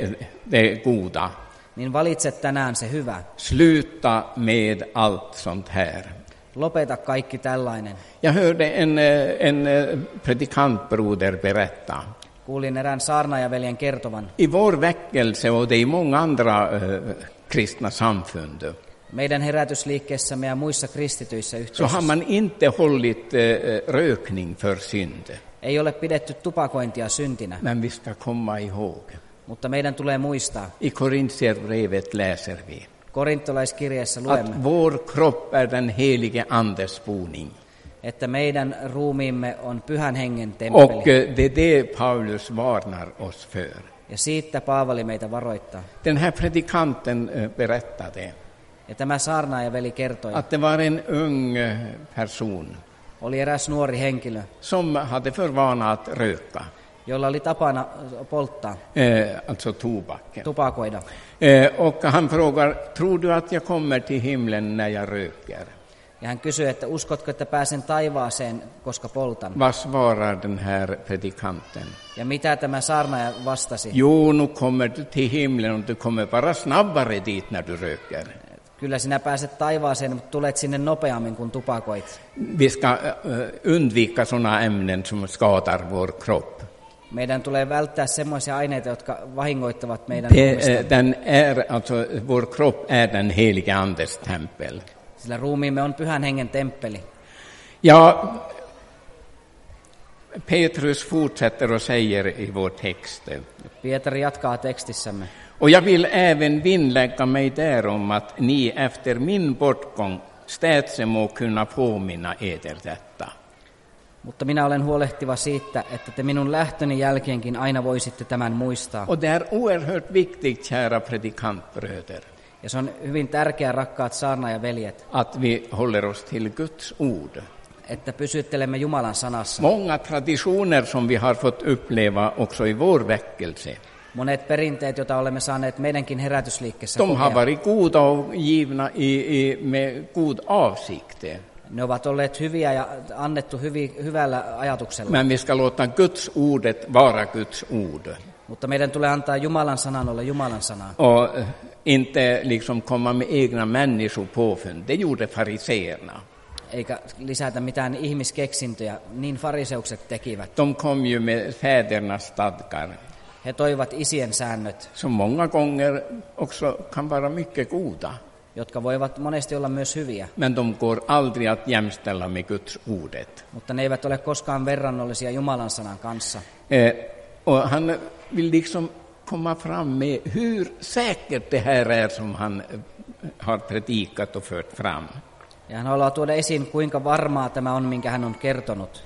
det goda. niin valitset tänään se hyvä. Sluta med allt sånt här. Lopeta kaikki tällainen. Jag hörde en predikantbroder berätta. Kuulin erään saarnaajaveljen kertovan. I vår väckelse och det är i många andra kristna samfund Meidän herätysliikkeessämme ja muissa kristityissä så har yhteisöissä man inte hållit rökning för synd. ei ole pidetty tupakointia syntinä, Men vi ska komma ihåg. mutta meidän tulee muistaa. I Korintierbrevet läser vi Korintolaiskirjeessä luemme, att vår kropp är den helige Andes boning. että meidän ruumiimme on Pyhän Hengen Och temppeli. det är det Paulus varnar oss för. Ja siitä Paavali meitä varoittaa. Den här predikanten berättade Ja tämä saarnaajaveli kertoi, att det var en ung person oli eräs nuori henkilö, som hade för vana att röka, jolla oli tapana polttaa, alltså tobak. tupakoida. Och han frågar, tror du att jag kommer till himlen när jag röker? Ja hän kysyi, että uskotko, että pääsen taivaaseen, koska poltan? Vad svarar den här predikanten? Ja mitä tämä saarnaaja vastasi? Jo, nu kommer du till himlen och du kommer bara snabbare dit när du röker. Kyllä sinä pääset taivaaseen, mutta tulet sinne nopeammin kuin tupakoit. Vi ska undvika sådana ämnen som skadar vår kropp. Meidän tulee välttää semmoisia aineita, jotka vahingoittavat meidän ruumistamme. Alltså, vår kropp är den helige Andes tempel. Sillä ruumiimme on Pyhän Hengen temppeli. Ja, Petrus fortsätter och säger i vår text. Pietari jatkaa tekstissämme. Och jag vill även vinnlägga mig därom att ni efter min bortgång städse må kunna påminna eder detta. Mutta minä olen huolehtiva siitä, että te minun lähtöni jälkeenkin aina voisitte tämän muistaa. Och det är oerhört viktigt, kära predikantbröder, Ja se on hyvin tärkeää, rakkaat saarnaajaveljet, att vi håller oss till Guds ord. että pysyttelemme Jumalan sanassa. Många traditioner som vi har fått uppleva också i vår väckelse, Monet perinteet, joita olemme saaneet meidänkin herätysliikkeessä de har kokea, varit goda och givna med god avsikt. ne ovat olleet hyviä ja annettu hyvällä ajatuksella. Men vi ska låta Guds ordet vara Guds ord. Mutta meidän tulee antaa Jumalan sanan olla Jumalan sanaa. Och inte liksom komma med egna människopåfund. Det gjorde fariseerna. Eikä lisätä mitään ihmiskeksintöjä, niin fariseukset tekivät. De kom ju med fädernas stadgar, He toivat isien säännöt, som många gånger också kan vara mycket goda. jotka voivat monesti olla myös hyviä, Men de går aldrig att jämställa med Guds ordet. mutta ne eivät ole koskaan verrannollisia Jumalan sanan kanssa. Och han vill liksom komma fram med hur säkert det här är som han har predikat och fört fram. Ja hän haluaa tuoda esiin, kuinka varmaa tämä on, minkä hän on kertonut.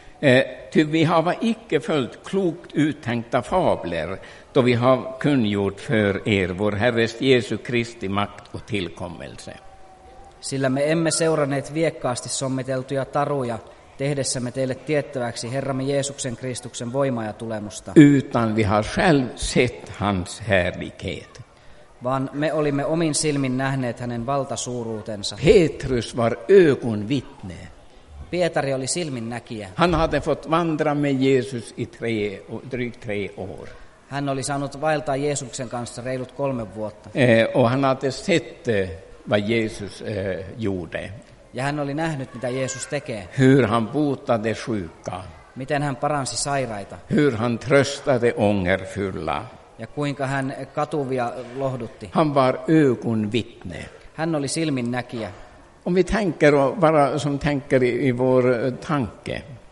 Ty vi har icke följt klokt uttänkta fabler då vi har kungjort för er vår Herres Jesu Kristi makt och tillkommelse. Sillä me emme seuranneet viekkaasti sommiteltuja taruja tehdessämme teille tiettäväksi Herramme Jeesuksen Kristuksen voimaa ja tulemusta, Utan vi har själv sett hans härlighet. vaan me olimme omin silmin nähneet hänen valtasuuruutensa. Petrus var ögonvittne. Pietari oli silminnäkijä. Han hade fått vandra med Jesus i drygt 3 år. Hän oli saanut vaeltaa Jeesuksen kanssa reilut 3 vuotta. Och han hade sett vad Jesus gjorde. Ja hän oli nähnyt, mitä Jeesus tekee. Hur han botade sjuka. Miten hän paransi sairaita. Hur han tröstade ångerfulla. Ja kuinka hän katuvia lohdutti. Han var ögonvittne. Hän oli silminnäkijä. Om vi tänker och bara som tänker i vår tanke.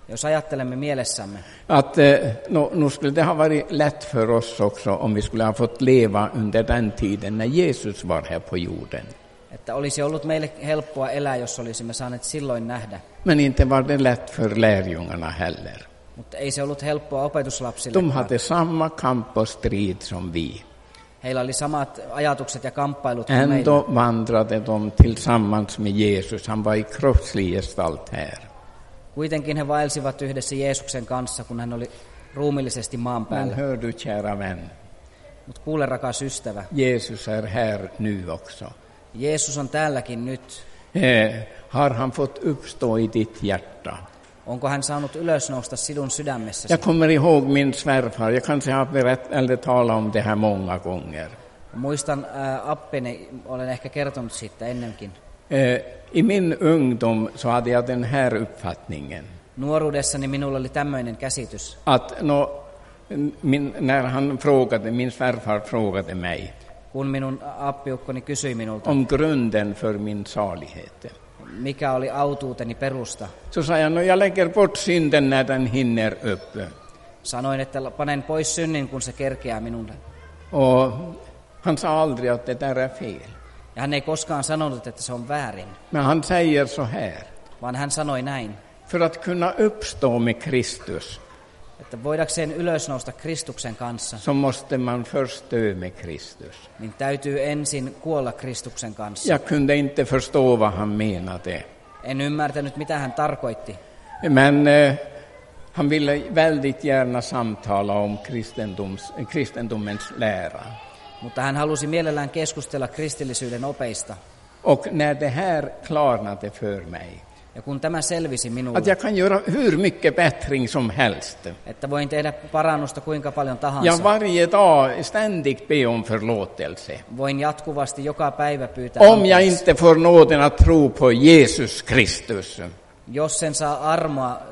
Jos ajattelemme mielessämme, att nu skulle det ha varit lätt för oss också om vi skulle ha fått leva under den tiden när Jesus var här på jorden. että olisi ollut meille helppoa elää, jos olisimme saaneet silloin nähdä. Men inte var det lätt för lärjungarna heller. Mutta ei se ollut helppoa opetuslapsille. De hade samma kamp och strid som vi. Heillä oli samat ajatukset ja kamppailut kuin meillä. Ändå vandrade de tillsammans med Jesus. Han var i kroppslig gestalt här. Kuitenkin he vaelsivat yhdessä Jeesuksen kanssa, kun hän oli ruumillisesti maan Men päällä. hör du, kära vän, Mutta kuule, rakas ystävä, Jesus är här nu också. Jeesus on täälläkin nyt. Har han fått uppstå i ditt hjärta? Onko hän saanut ylösnousta sinun sydämessäsi? Jag kommer ihåg min svärfar. Jag kanske har talat om det här många gånger. Muistan appeni, olen ehkä kertonut siitä ennenkin. I min ungdom så hade jag den här uppfattningen. Nuoruudessani minulla oli tämmöinen käsitys, Att när min svärfar frågade mig kun minun appiukkoni kysyi minulta, om grunden för min salighet, mikä oli autuuteni perusta. så sa jag, jag lägger bort synden när den hinner upp. Sanoin, että panen pois synnin, kun se kerkeää minulle. Och han sa aldrig att det där är fel. Ja hän ei koskaan sanonut, että se on väärin, Men han säger så här: vaan hän sanoi näin, för att kunna uppstå med Kristus että voidakseen ylösnousta Kristuksen kanssa, så måste man först dö med Kristus. niin täytyy ensin kuolla Kristuksen kanssa. Jag kunde inte förstå vad han menade. En ymmärtänyt, mitä hän tarkoitti, Men han ville väldigt gärna samtala om kristendomens lära. mutta hän halusi mielellään keskustella kristillisyyden opeista. Och när det här klarnade för mig, Ja kun tämä selvisi att minulle, jag kan göra hur mycket bättring som helst. että voin tehdä parannusta kuinka paljon Jag tahansa, varje dag ständigt be om förlåtelse. voin jatkuvasti joka päivä pyytää Om jag anteeksi. inte får nåden att tro på Jesus Kristus, Jos sen saa armoa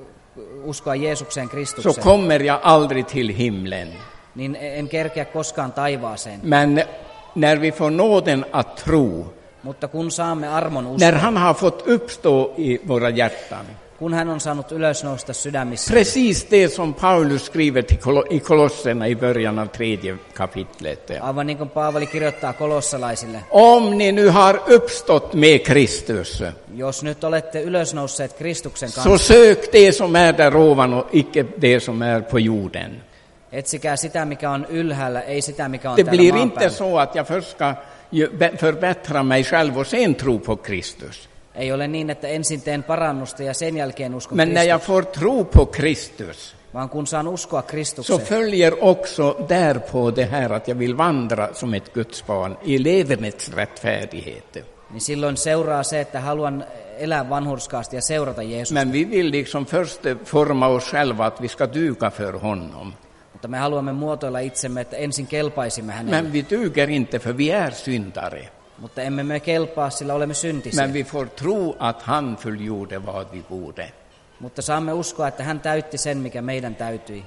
uskoa Jeesukseen så Kristukseen, kommer jag aldrig till himlen. niin en kerkeä koskaan taivaaseen. Men när vi får nåden att tro, Mutta kun saamme armon när uskoa, han har fått uppstå i våra hjärtan, kun hän on saanut ylösnousta sydämissä, precis det som Paulus skriver i Kolosserna i början av 3 kapitlet. aivan niin kuin Paavali kirjoittaa kolossalaisille, Om ni nu har uppstått med Kristus, jos nyt olette ylösnousseet Kristuksen så kanssa, sök det som är där ovan och icke det som är på jorden. etsikää sitä, mikä on ylhäällä, ei sitä, mikä on Det täällä blir maan inte päällä. så att jag först ska förbättra mig själv och sen tro på Kristus. Ei ole niin, että ensin teen parannusta ja sen jälkeen uskon Men när jag Kristus, får tro på Kristus, vaan kun saan uskoa så Kristukseen, följer också därpå det här att jag vill vandra som ett Guds barn i levernets rättfärdighet. niin silloin seuraa se, että haluan elää vanhurskaasti ja seurata Jeesusta. Men vi vill liksom först forma oss själva att vi ska duga för honom. Mutta me haluamme muotoilla itsemme, että ensin kelpaisimme hänelle. Men vi duger inte för vi är syndare. Mutta emme me kelpaa, sillä olemme syntisiä. Men vi får tro att han fullgjorde vad vi borde. Mutta saamme uskoa, että hän täytti sen, mikä meidän täytyi.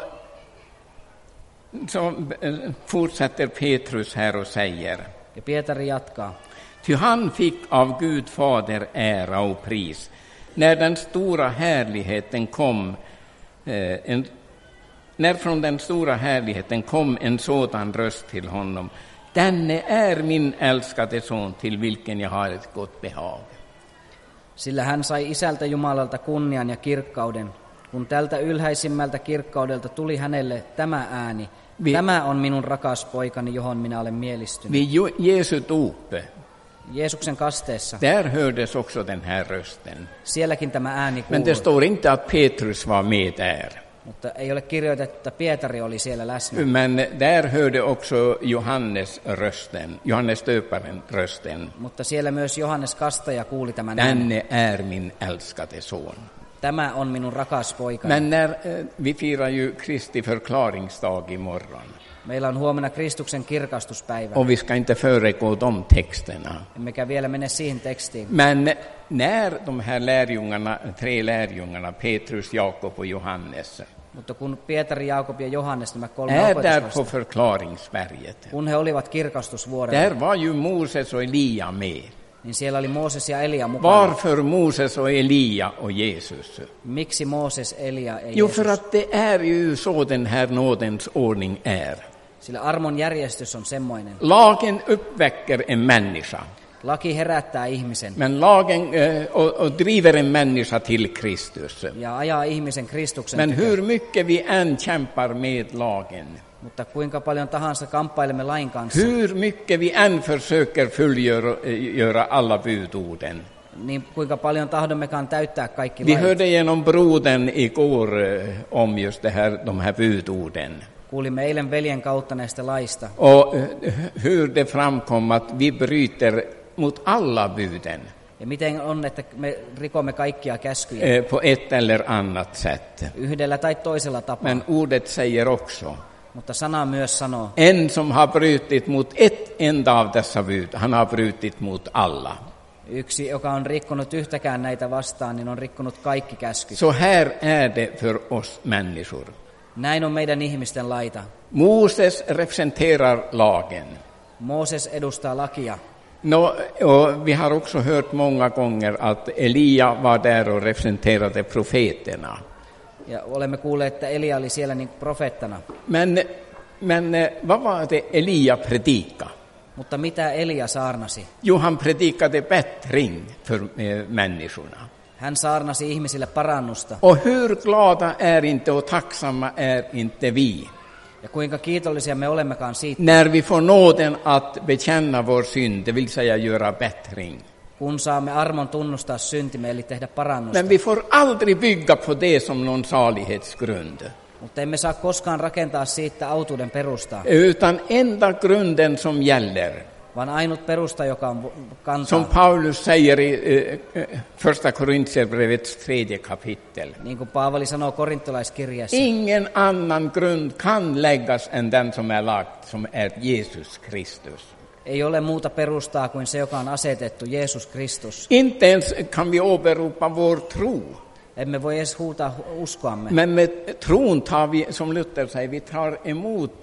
Så fortsätter Petrus här och säger: Ja Pietari jatkaa. Ty han fick av Gud Fader ära och pris när den stora härligheten kom, när från den stora härligheten kom en sådan röst till honom: denne är min älskade son, till vilken jag har ett gott behag. Sillä hän sai isältä Jumalalta kunnian ja kirkkauden, kun tältä ylhäisimmältä kirkkaudelta tuli hänelle tämä ääni. Tämä on minun rakas poikani, johon minä olen mielistynyt. Vid Jesu dop, Jeesuksen kasteessa, där hördes också den här rösten. sielläkin tämä ääni Men det kuului. står inte att Petrus var med där. Mutta ei ole kirjoitettu, että Pietari oli siellä läsnä. Men där hörde också Johannes rösten, Johannes döparen rösten. Mutta siellä myös Johannes Kastaja kuuli tämän äänen. Denne är min älskade son. Tämä on minun rakas poikani. Men när vi firar ju Kristi förklaringsdag imorgon. Meillä on huomenna Kristuksen kirkastuspäivä. Och vi ska inte föregå de texterna. Emmekä vielä mene siihen tekstiin. Men när de här lärjungarna, 3 lärjungarna, Petrus, Jakob och Johannes, Mutta kun Pietari, Jaakob ja Johannes, nämä 3 är där på opetuslasta, förklaringsberget, kun he olivat kirkastusvuorella, där var ju Moses och Elia med. niin siellä oli Mooses ja Elia mukana. Varför Moses och Elia och Jesus? Miksi Mooses, Elia ja Jo, Jeesus? för att det är ju så den här nådens ordning är. Sillä armon järjestys on semmoinen. Lagen uppväcker en människa, Laki herättää ihmisen men lagen och driver en människa till Kristus. ja ajaa ihmisen Kristuksen Men tykö. hur mycket vi än kämpar med lagen, Mutta kuinka paljon tahansa kamppailemme lain kanssa, hur mycket vi än försöker fullgöra alla budorden. niin kuinka paljon tahdommekaan täyttää kaikki Vi lait. hörde genom brodern igår om just de här budorden. Kuulimme eilen veljen kautta näistä laista. Och hur det framkom att vi bryter mot alla buden Ja miten on, että me rikomme kaikkia käskyjä på ett eller annat sätt. yhdellä tai toisella tapaa. Men ordet säger också, Mutta sana myös sanoo, en som har brutit mot ett enda av dessa bud, han har brutit mot alla. yksi, joka on rikkonut yhtäkään näitä vastaan, niin on rikkonut kaikki käskyt. Så här är det för oss människor. Näin on meidän ihmisten laita. Moses representerar lagen. Mooses edustaa lakia. Och vi har också hört många gånger att Elia var där och representerade profeterna. Ja olemme kuulleet, että Elia oli siellä niin profeettana. Men vad var det Elia predikade? Mutta mitä Elia saarnasi? Jo, han predikade bättring för människorna. Hän saarnasi ihmisille parannusta. Och hur glada är inte och tacksamma är inte vi Ja kuinka kiitollisia me olemmekaan siitä, när vi får nåden att bekänna vår synd, det vill säga göra bättring. kun saamme armon tunnustaa syntimme, eli tehdä parannusta. Men vi får aldrig bygga på det som någon salighetsgrund. Mutta emme saa koskaan rakentaa siitä autuuden perustaa, Utan enda grunden som gäller, vaan ainut perusta, joka on kantaa. som Paulus säger i första Korintierbrevets 3 kapitel. Niin kuin Paavali sanoo korintolaiskirjassa, Ingen annan grund kan läggas än den som är lagt, som är Jesus Kristus. ei ole muuta perustaa kuin se, joka on asetettu, Jeesus Kristus. Inte ens kan vi åberopa vår tro. Emme voi edes huutaa uskoamme. Men med tron tar vi, som Luther säger, vi tar emot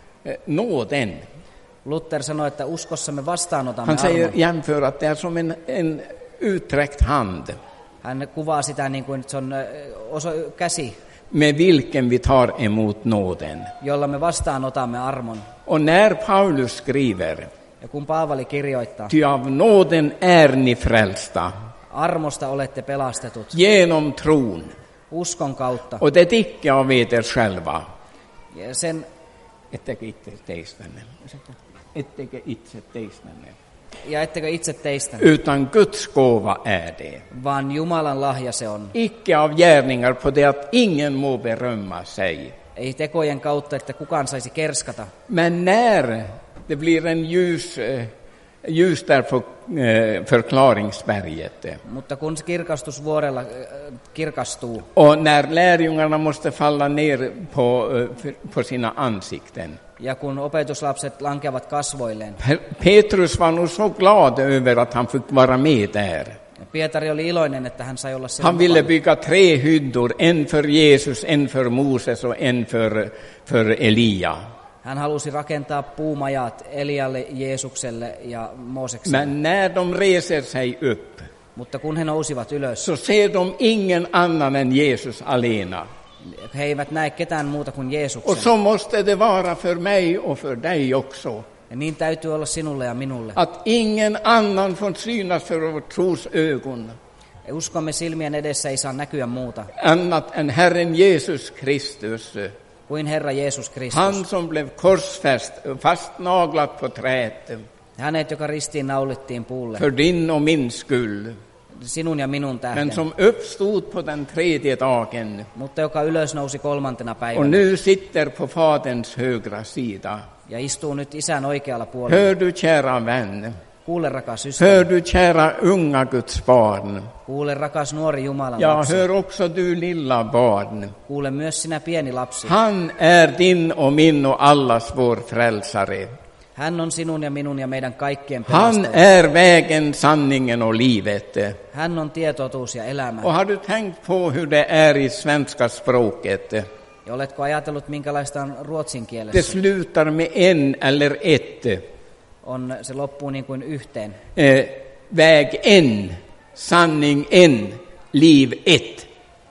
nåden. Luther sanoi, että uskossa me vastaanotamme Han säger, armon. jämför att det är som en utsträckt hand Hän kuvaa sitä niin kuin, että se on käsi, med vilken vi tar emot nåden. jolla me vastaanotamme armon. Och när Paulus skriver, Ja kun Paavali kirjoittaa, ty av nåden är ni frälsta armosta olette pelastetut genom tron, uskon kautta. och det icke av eder själva. Ja sen, Ettekä itse teistänne, ja ettekö itse teistä, utan Guds gåva är det. vaan Jumalan lahja se on. Icke av gärningar på det att ingen må berömma sig. Ei tekojen kautta, että kukaan saisi kerskata. Men när det blir en ljus där på förklaringsberget, Mutta kun se kirkastusvuorella kirkastuu, och när lärjungarna måste falla ner på sina ansikten. ja kun opetuslapset lankeavat kasvoilleen, Petrus var nog så glad över att han fick vara med där. ja Pietari oli iloinen, että hän sai olla siellä Han ville mukana. bygga 3 hyddor, en för Jesus, en för Moses och en för Elia. Hän halusi rakentaa puumajat Elialle, Jeesukselle ja Moosekselle. Men när de reser sig upp Mutta kun he nousivat ylös, så ser de ingen annan än Jesus alena. he eivät näe ketään muuta kuin Och Jeesuksen. så måste det vara för mig och för dig också. Ja niin täytyy olla sinulle ja minulle. Att ingen annan får synas för vår tros ögon Ja uskomme silmien edessä ei saa näkyä muuta annat än Herren Jesus Kristus. kuin Herra Jeesus Kristus. Han som blev korsfäst, fastnaglat på träet Hänet, joka ristiin naulittiin puulle, för din och min skull. sinun ja minun tähden, Men som uppstod på den 3:e dagen mutta joka ylös nousi 3. och päivänä nu sitter på Faderns högra sida. ja istuu nyt Isän oikealla puolella. Hör du, kära vän, Kuule, rakas ystävä, hör du, kära unga Guds barn, kuule, rakas nuori Jumalan ja lapsi, hör också du lilla barn. kuule myös sinä pieni lapsi. Han är din och min och allas vår frälsare. Hän on sinun ja minun ja meidän kaikkien Han pelastaja. är vägen, sanningen och livet. Hän on tie, totuus ja elämä. Och har du tänkt på hur det är i svenska språket? Ja oletko ajatellut, minkälaista on ruotsin Det kielessä? slutar med en eller ett. Se loppuu niin kuin yhteen. väg en, sanning en, liv ett.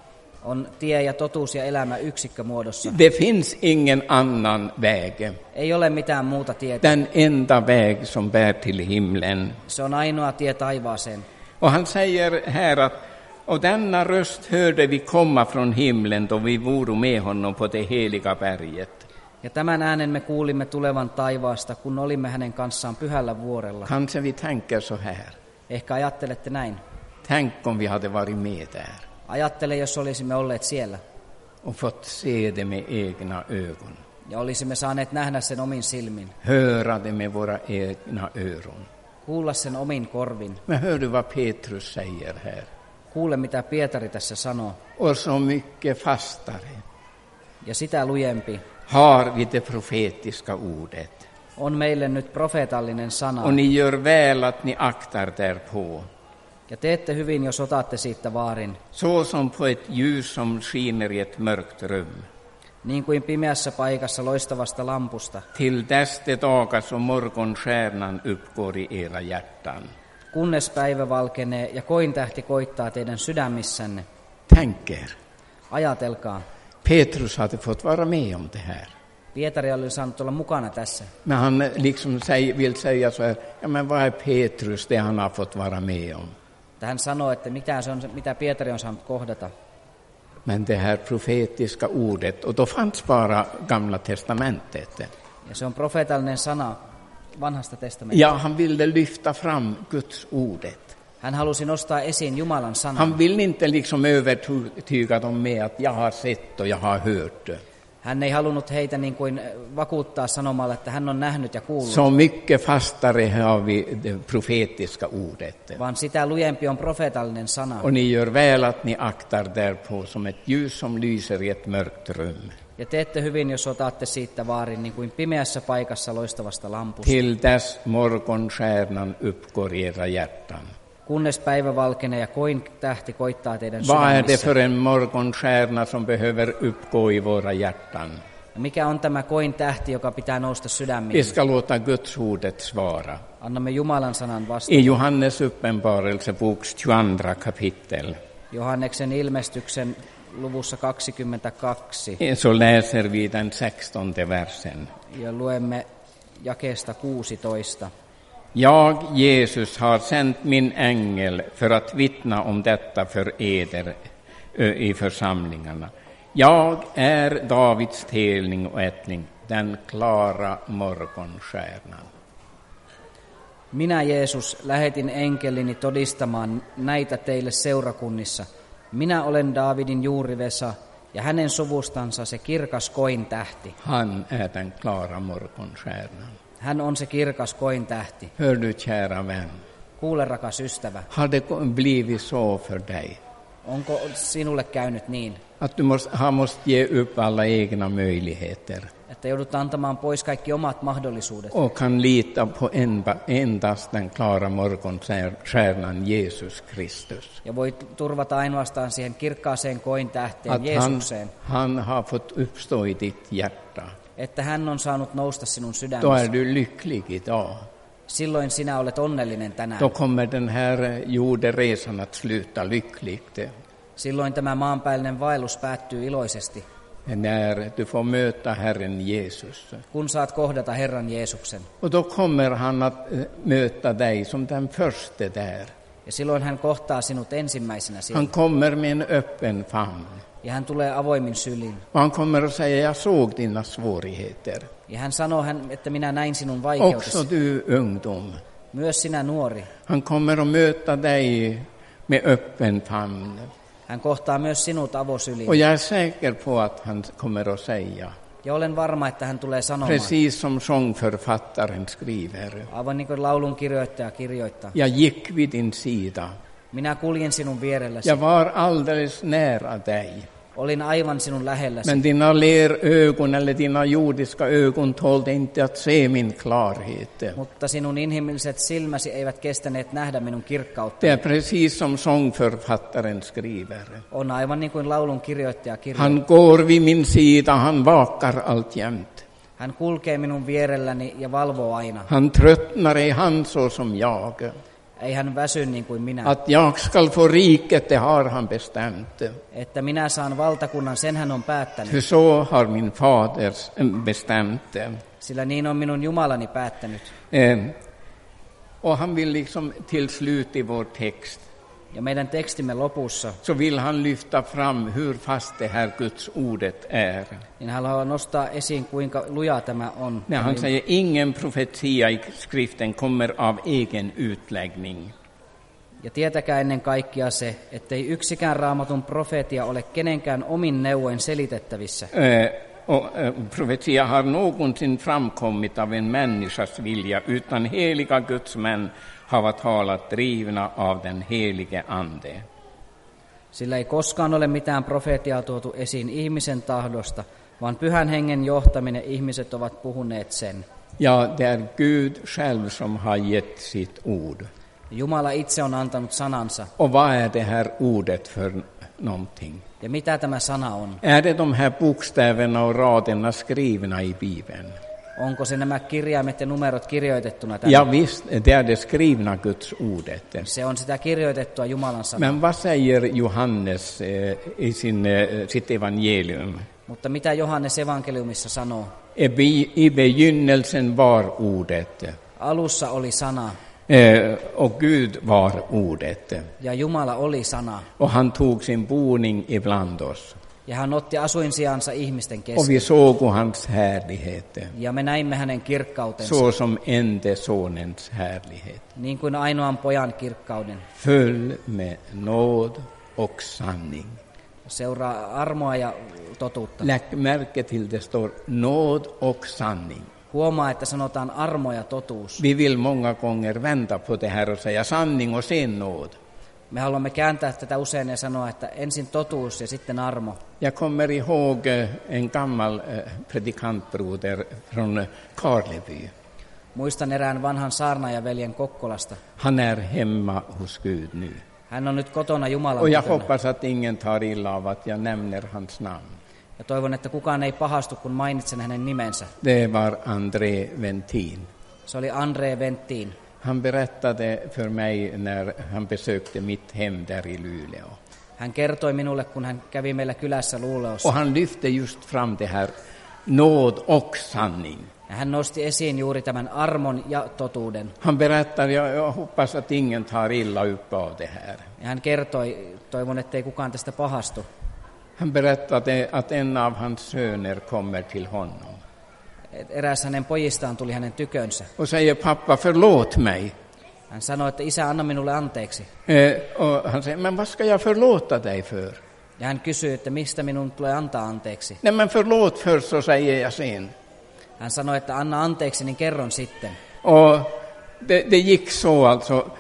On tie ja totuus ja elämä yksikkömuodossa. Det finns ingen annan väg. Ei ole mitään muuta tietä. Den enda väg som bär till himlen. Se on ainoa tie taivaaseen. Och han säger här att och denna röst hörde vi komma från himlen då vi voro med honom på det heliga berget. Ja tämän äänen me kuulimme tulevan taivaasta, kun olimme hänen kanssaan pyhällä vuorella. Kanske vi tänker så här. Ehkä ajattelette näin. Tänk om vi hade varit med där. Ajattele, jos olisimme olleet siellä. Och fått se det med egna ögon. Ja olisimme saaneet nähdä sen omin silmin. Höra det med våra egna öron. Kuulla sen omin korvin. Men hör du vad Petrus säger här? Kuule, mitä Pietari tässä sanoo. Och så mycket fastare Ja sitä lujempi har vi det profetiska ordet. on meille nyt profeetallinen sana. Och ni gör väl att ni aktar därpå. Ja teette hyvin, jos otatte siitä vaarin. Så som på ett ljus som skiner i ett mörkt rum. Niin kuin pimeässä paikassa loistavasta lampusta. Till dess det dagas och morgonstjärnan uppgår i era hjärtan. Kunnes päivä valkenee ja kointähti koittaa teidän sydämissänne. Tänk er. Ajatelkaa. Petrus hade fått vara med om det här. Pietari oli saanut olla mukana tässä. Men han liksom vill säga så här, ja men vad är Petrus det han har fått vara med om? Hän sanoo, että mitä Pietari on saanut kohdata. Men det här profetiska ordet, och då fanns bara Gamla testamentet. Ja se on profeetallinen sana vanhasta testamentista. Ja, han ville lyfta fram Guds ordet. Hän halusi nostaa esiin Jumalan sanan. Han ville inte liksom övertyga dem med att jag har sett och jag har hört. Hän ei halunnut heitä niin kuin vakuuttaa sanomalla, että hän on nähnyt ja kuullut. Så mycket fastare har vi det profetiska ordet. Vaan sitä lujempi on profeetallinen sana. Och ni gör väl att ni aktar därpå som ett ljus som lyser i ett mörkt rum. Ja teette hyvin, jos otatte siitä vaarin, niin kuin pimeässä paikassa loistavasta lampusta. Till dess morgonstjärnan uppgår i era hjärtan. Kunnes päivä valkenee ja koin tähti koittaa teidän Vad är det sydämissä. för en morgonstjärna som behöver uppgå i våra hjärtan? Mikä on tämä koin tähti, joka pitää nousta Vi sydämiin? ska låta Guds ordet svara. Annamme Jumalan sanan I vastaan. Johannes uppenbarelseboks 22 kapitel Johanneksen ilmestyksen luvussa 22 så läser vi den 16 versen. ja luemme jakeesta 16. Jag, Jesus, har sänt min ängel för att vittna om detta för eder i församlingarna. Jag är Davids telning och ättling, den klara morgonstjärnan. Minä, Jeesus, lähetin enkelini todistamaan näitä teille seurakunnissa. Minä olen Daavidin juurivesa ja hänen suvustansa se kirkas kointähti. Han är den klara morgonstjärnan. Hän on se kirkas kointähti. Hör du, kära vän, Kuule, rakas ystävä, har det blivit så för dig onko sinulle käynyt niin, att du har måste ge upp alla egna möjligheter että joudut antamaan pois kaikki omat mahdollisuudet och kan lita på endast den klara morgonstjärnan Jesus Kristus? ja voit turvata ainoastaan siihen kirkkaaseen kointähteen Att Jeesukseen, han har fått uppstå i ditt hjärta. että hän on saanut nousta sinun Då är sydämessä. du lycklig idag. Silloin sinä olet onnellinen tänään. Då kommer den här jorderesan att sluta lyckligt. Silloin tämä maanpäällinen vaellus päättyy iloisesti, När du får möta Herren Jesus. kun saat kohdata Herran Jeesuksen. Och då kommer han att möta dig som den första där. Ja silloin hän kohtaa sinut ensimmäisenä siellä. Han kommer med en öppen famn. Ja hän tulee avoimin sylin. Och han kommer att säga, jag såg dina svårigheter. Ja hän sanoo, että minä näin sinun vaikeutesi. Också du ungdom. Myös sinä nuori. Han kommer att möta dig med öppen famn. Hän kohtaa myös sinut avosylin. Och jag är säker på att han kommer att säga, Ja olen varma, että hän tulee sanomaan, precis som sångförfattaren skriver, aivan niin kuin laulun kirjoittaja kirjoittaa. jag gick vid din sida. Minä kuljen sinun vierelläsi. Jag var alldeles nära dig. Olin aivan sinun lähelläsi. Men dina lerögon eller dina jordiska ögon tålde inte att se min klarhet. Mutta sinun inhimilliset silmäsi eivät kestäneet nähdä minun Det kirkkauttani. är precis som sångförfattaren skriver. On aivan niin kuin laulun kirjoittaja kirjoittaa. Han går vid min sida, han vakar alltjämt. Hän kulkee minun vierelläni ja valvoo aina. Han tröttnar i han så som jag. Ei hän väsy niin kuin minä. Att jag ska få riket, det har han bestämt. Että minä saan valtakunnan, sen hän on päättänyt. För så har min fader bestämt. Sillä niin on minun Jumalani päättänyt. Och han vill liksom till slut i vår text, Ja meidän tekstimme lopussa, så vill han lyfta fram hur fast det här Guds ordet är. niin hän haluaa nostaa esiin, kuinka luja tämä on. När han säger ingen profetia i skriften kommer av egen utläggning. Ja tietäkää ennen kaikkea se, ettei yksikään raamatun profeetia ole kenenkään omin neuvoin selitettävissä. Profetia har någonsin framkommit av en människas vilja, utan heliga Guds män har talat drivna av den helige ande. Sillä ei koskaan ole mitään profeetiaa tuotu esiin ihmisen tahdosta, vaan pyhän hengen johtaminen ihmiset ovat puhuneet sen. Ja, det är Gud själv som har gett sitt ord. Jumala itse on antanut sanansa. Och vad är det här ordet för någonting? Ja mitä tämä sana on? Är det de här bokstäverna och raderna skrivna i Bibeln? Onko se nämä kirjaimet ja numerot kirjoitettuna tänne? Ja visst, det är det skrivna Guds ordet. Se on sitä kirjoitettua Jumalan sanaa. Men vad säger Johannes i sitt evangelium? Mutta mitä Johannes evankeliumissa sanoo? I begynnelsen var ordet. Alussa oli sana. Och Gud var ordet. Ja Jumala oli sana. Och han tog sin boning ibland oss. Ja hän otti asuinsijansa ihmisten Och kesken. vi såg hans härlighet. Ja me näimme hänen kirkkautensa. Så som ende sonens härlighet. Niin kuin ainoan pojan kirkkauden. Full med nåd och sanning. Seuraa armoa ja totuutta. Lägg märke till det står nåd och sanning. Huomaa, että sanotaan armo ja totuus. Vi vill många gånger vända på det här och säga sanning och sen nåd. Me haluamme kääntää tätä usein ja sanoa, että ensin totuus ja sitten armo. Jag kommer ihåg en gammal predikantbroder från Karleby. Muistan erään vanhan saarnaajaveljen Kokkolasta. Han är hemma hos Gud nu. Hän on nyt kotona Jumalan Och jag tykönä. hoppas att ingen tar illa av att jag nämner hans namn. Ja toivon, että kukaan ei pahastu, kun mainitsen hänen nimensä. Det var André Ventin. Se oli André Ventin. Han berättade för mig när han besökte mitt hem där i Luleå. Hän kertoi minulle, kun hän kävi meillä kylässä Luuleåssa. Och han lyfte just fram det här nåd och sanning. Ja hän nosti esiin juuri tämän armon ja totuuden. Han berättar, jag hoppas att ingen tar illa upp av det här. Ja hän kertoi, toivon, ettei kukaan tästä pahastu. Han berättade att en av hans söner kommer till honom. Eräs hänen pojistaan tuli hänen tykönsä. Och säger, pappa, förlåt mig. Hän sanoi, että isä, anna minulle anteeksi. Och han säger, men vad ska jag förlåta dig för? Ja hän kysyi, että mistä minun tulee antaa anteeksi. Nej, men förlåt först, så säger jag sen. Hän sanoi, että anna anteeksi, niin kerron sitten. Och det gick så alltså.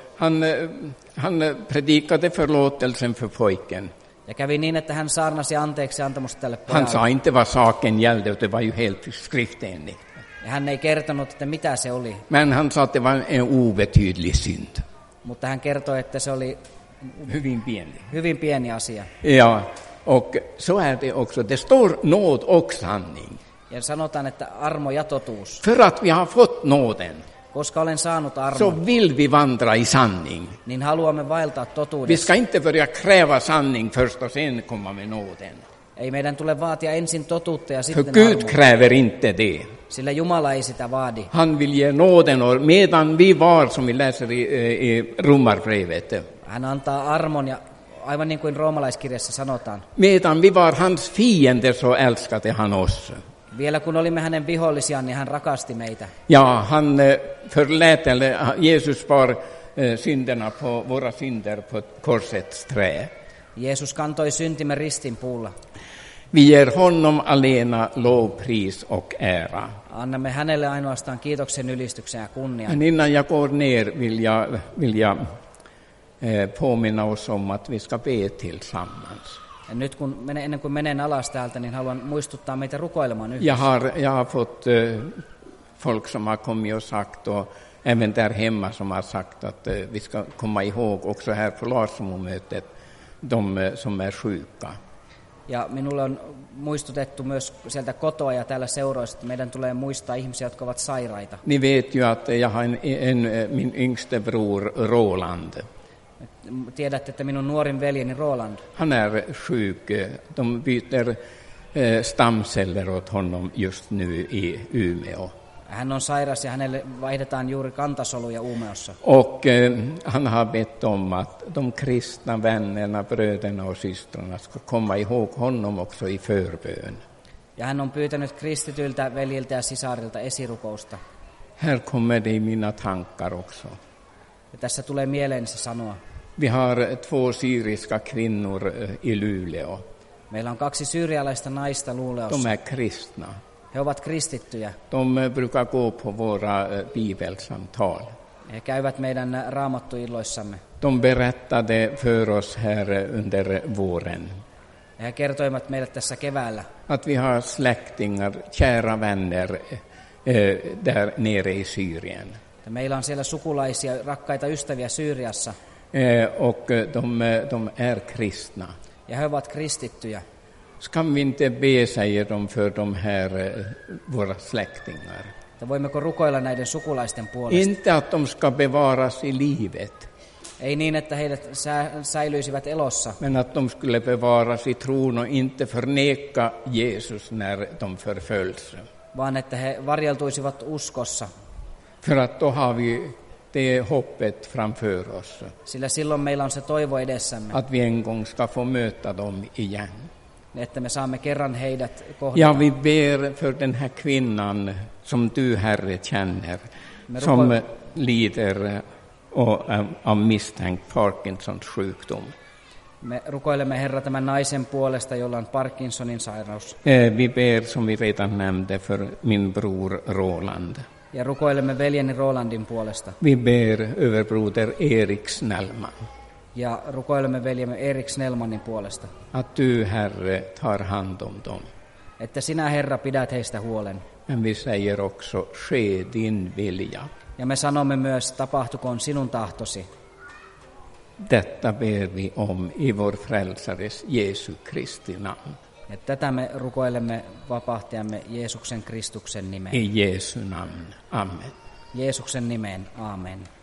Han predikade förlåtelsen för pojken. Ja kävi niin, että hän saarnasi anteeksi antamusta tälle Han pojalle. sa inte vad saken gällde, det var ju helt skriftenligt. Ja hän ei kertonut, että mitä se oli. Men han sa att det var en obetydlig synd. Mutta hän kertoi, että se oli hyvin pieni asia. Ja, och så är det också. Det står nåd och sanning. Ja sanotaan, että armo ja totuus. För att vi har fått nåden, Koska olen saanut så armon, vill vi vandra i sanning. niin haluamme vaeltaa Vi totuudessa. ska inte börja kräva sanning först och sen komma med nåden. Ei meidän tule vaatia ensin totuutta ja För sitten Gud armoa. kräver inte det. Sillä Jumala ei sitä vaadi. Han vill ge nåden, och medan vi var, som vi läser i Romarbrevet, Hän antaa armon ja aivan niin kuin roomalaiskirjassa sanotaan. medan vi var hans fiender, så älskade han oss. Vielä kun olimme hänen vihollisiaan, niin hän rakasti meitä. Ja, han förlät, eller Jesus bar synderna på våra synder på korsets trä. Jeesus kantoi syntimme ristin puulla. Vi ger honom alena lovpris och ära. Annamme hänelle ainoastaan kiitoksen, ylistyksen ja kunnian. Men innan jag går ner vill jag påminna oss om att vi ska be tillsammans. Ja nyt ennen kuin menen alas täältä, niin haluan muistuttaa meitä rukoilemaan yhdessä. Jag har fått folk som har kommit och sagt, och även där hemma som har sagt att vi ska komma ihåg också här på Larsmo-mötet de som är sjuka. Ja minulle on muistutettu myös sieltä kotoa ja täällä seuroissa, että meidän tulee muistaa ihmisiä, jotka ovat sairaita. Ni vet ju att jag har min yngste bror Roland. Tiedätte, että minun nuorin veljeni Roland, Han är sjuk. De byter stamceller åt honom just nu i Umeå. hän on sairas ja hänelle vaihdetaan juuri kantasoluja Umeåssa. Och han har bett om att de kristna vännerna, bröderna och systrarna ska komma ihåg honom också i förbön. Ja hän on pyytänyt kristityiltä veljiltä ja sisarilta esirukousta. Här kommer det i mina tankar också. Ja tässä tulee mieleen se sanoa. Vi har 2 syriska kvinnor i Luleå. Meillä on 2 syyrialaista naista De Luleåssa. är kristna. He ovat kristittyjä. De brukar gå på våra bibelsamtal. He käyvät meidän raamattuilloissamme. De berättade för oss här under våren Ja he kertoivat meille tässä keväällä, att vi har släktingar, kära vänner där nere i Syrien. että meillä on siellä sukulaisia, rakkaita ystäviä Syyriassa, Och de är kristna. ja he ovat kristittyjä. Ska vi inte be, säger de, för de här våra släktingar? Että voimmeko rukoilla näiden sukulaisten puolesta? Inte att de ska bevaras i livet, Ei niin, että heidät säilyisivät elossa, men att de skulle bevaras i tron och inte förneka Jesus när de förföljs. vaan että he varjeltuisivat uskossa, För att då har vi det hoppet framför oss, sillä silloin meillä on se toivo edessämme, att vi en gång ska få möta dem igen. että me saamme kerran heidät kohdata. Ja, vi ber för den här kvinnan som du, Herre, känner, som lider av misstänkt Parkinsons sjukdom. Me rukoilemme, Herra, tämän naisen puolesta, jolla on Parkinsonin sairaus. Vi ber, som vi redan nämnde, för min bror Roland. Ja rukoilemme veljeni Rolandin puolesta. Vi ber över broder Erik Snellman, Ja rukoilemme veljemme Erik Snellmanin puolesta. att du, Herre, tar hand om dem. Että sinä, Herra, pidät heistä huolen. Men vi säger också, ske din vilja. Ja me sanomme myös, tapahtukoon sinun tahtosi. Detta ber vi om i vår frälsares Jesu Kristi namn. Ja tätä me rukoilemme vapahtajamme Jeesuksen Kristuksen nimeen. I Jesu namn. Amen. Jeesuksen nimeen, aamen.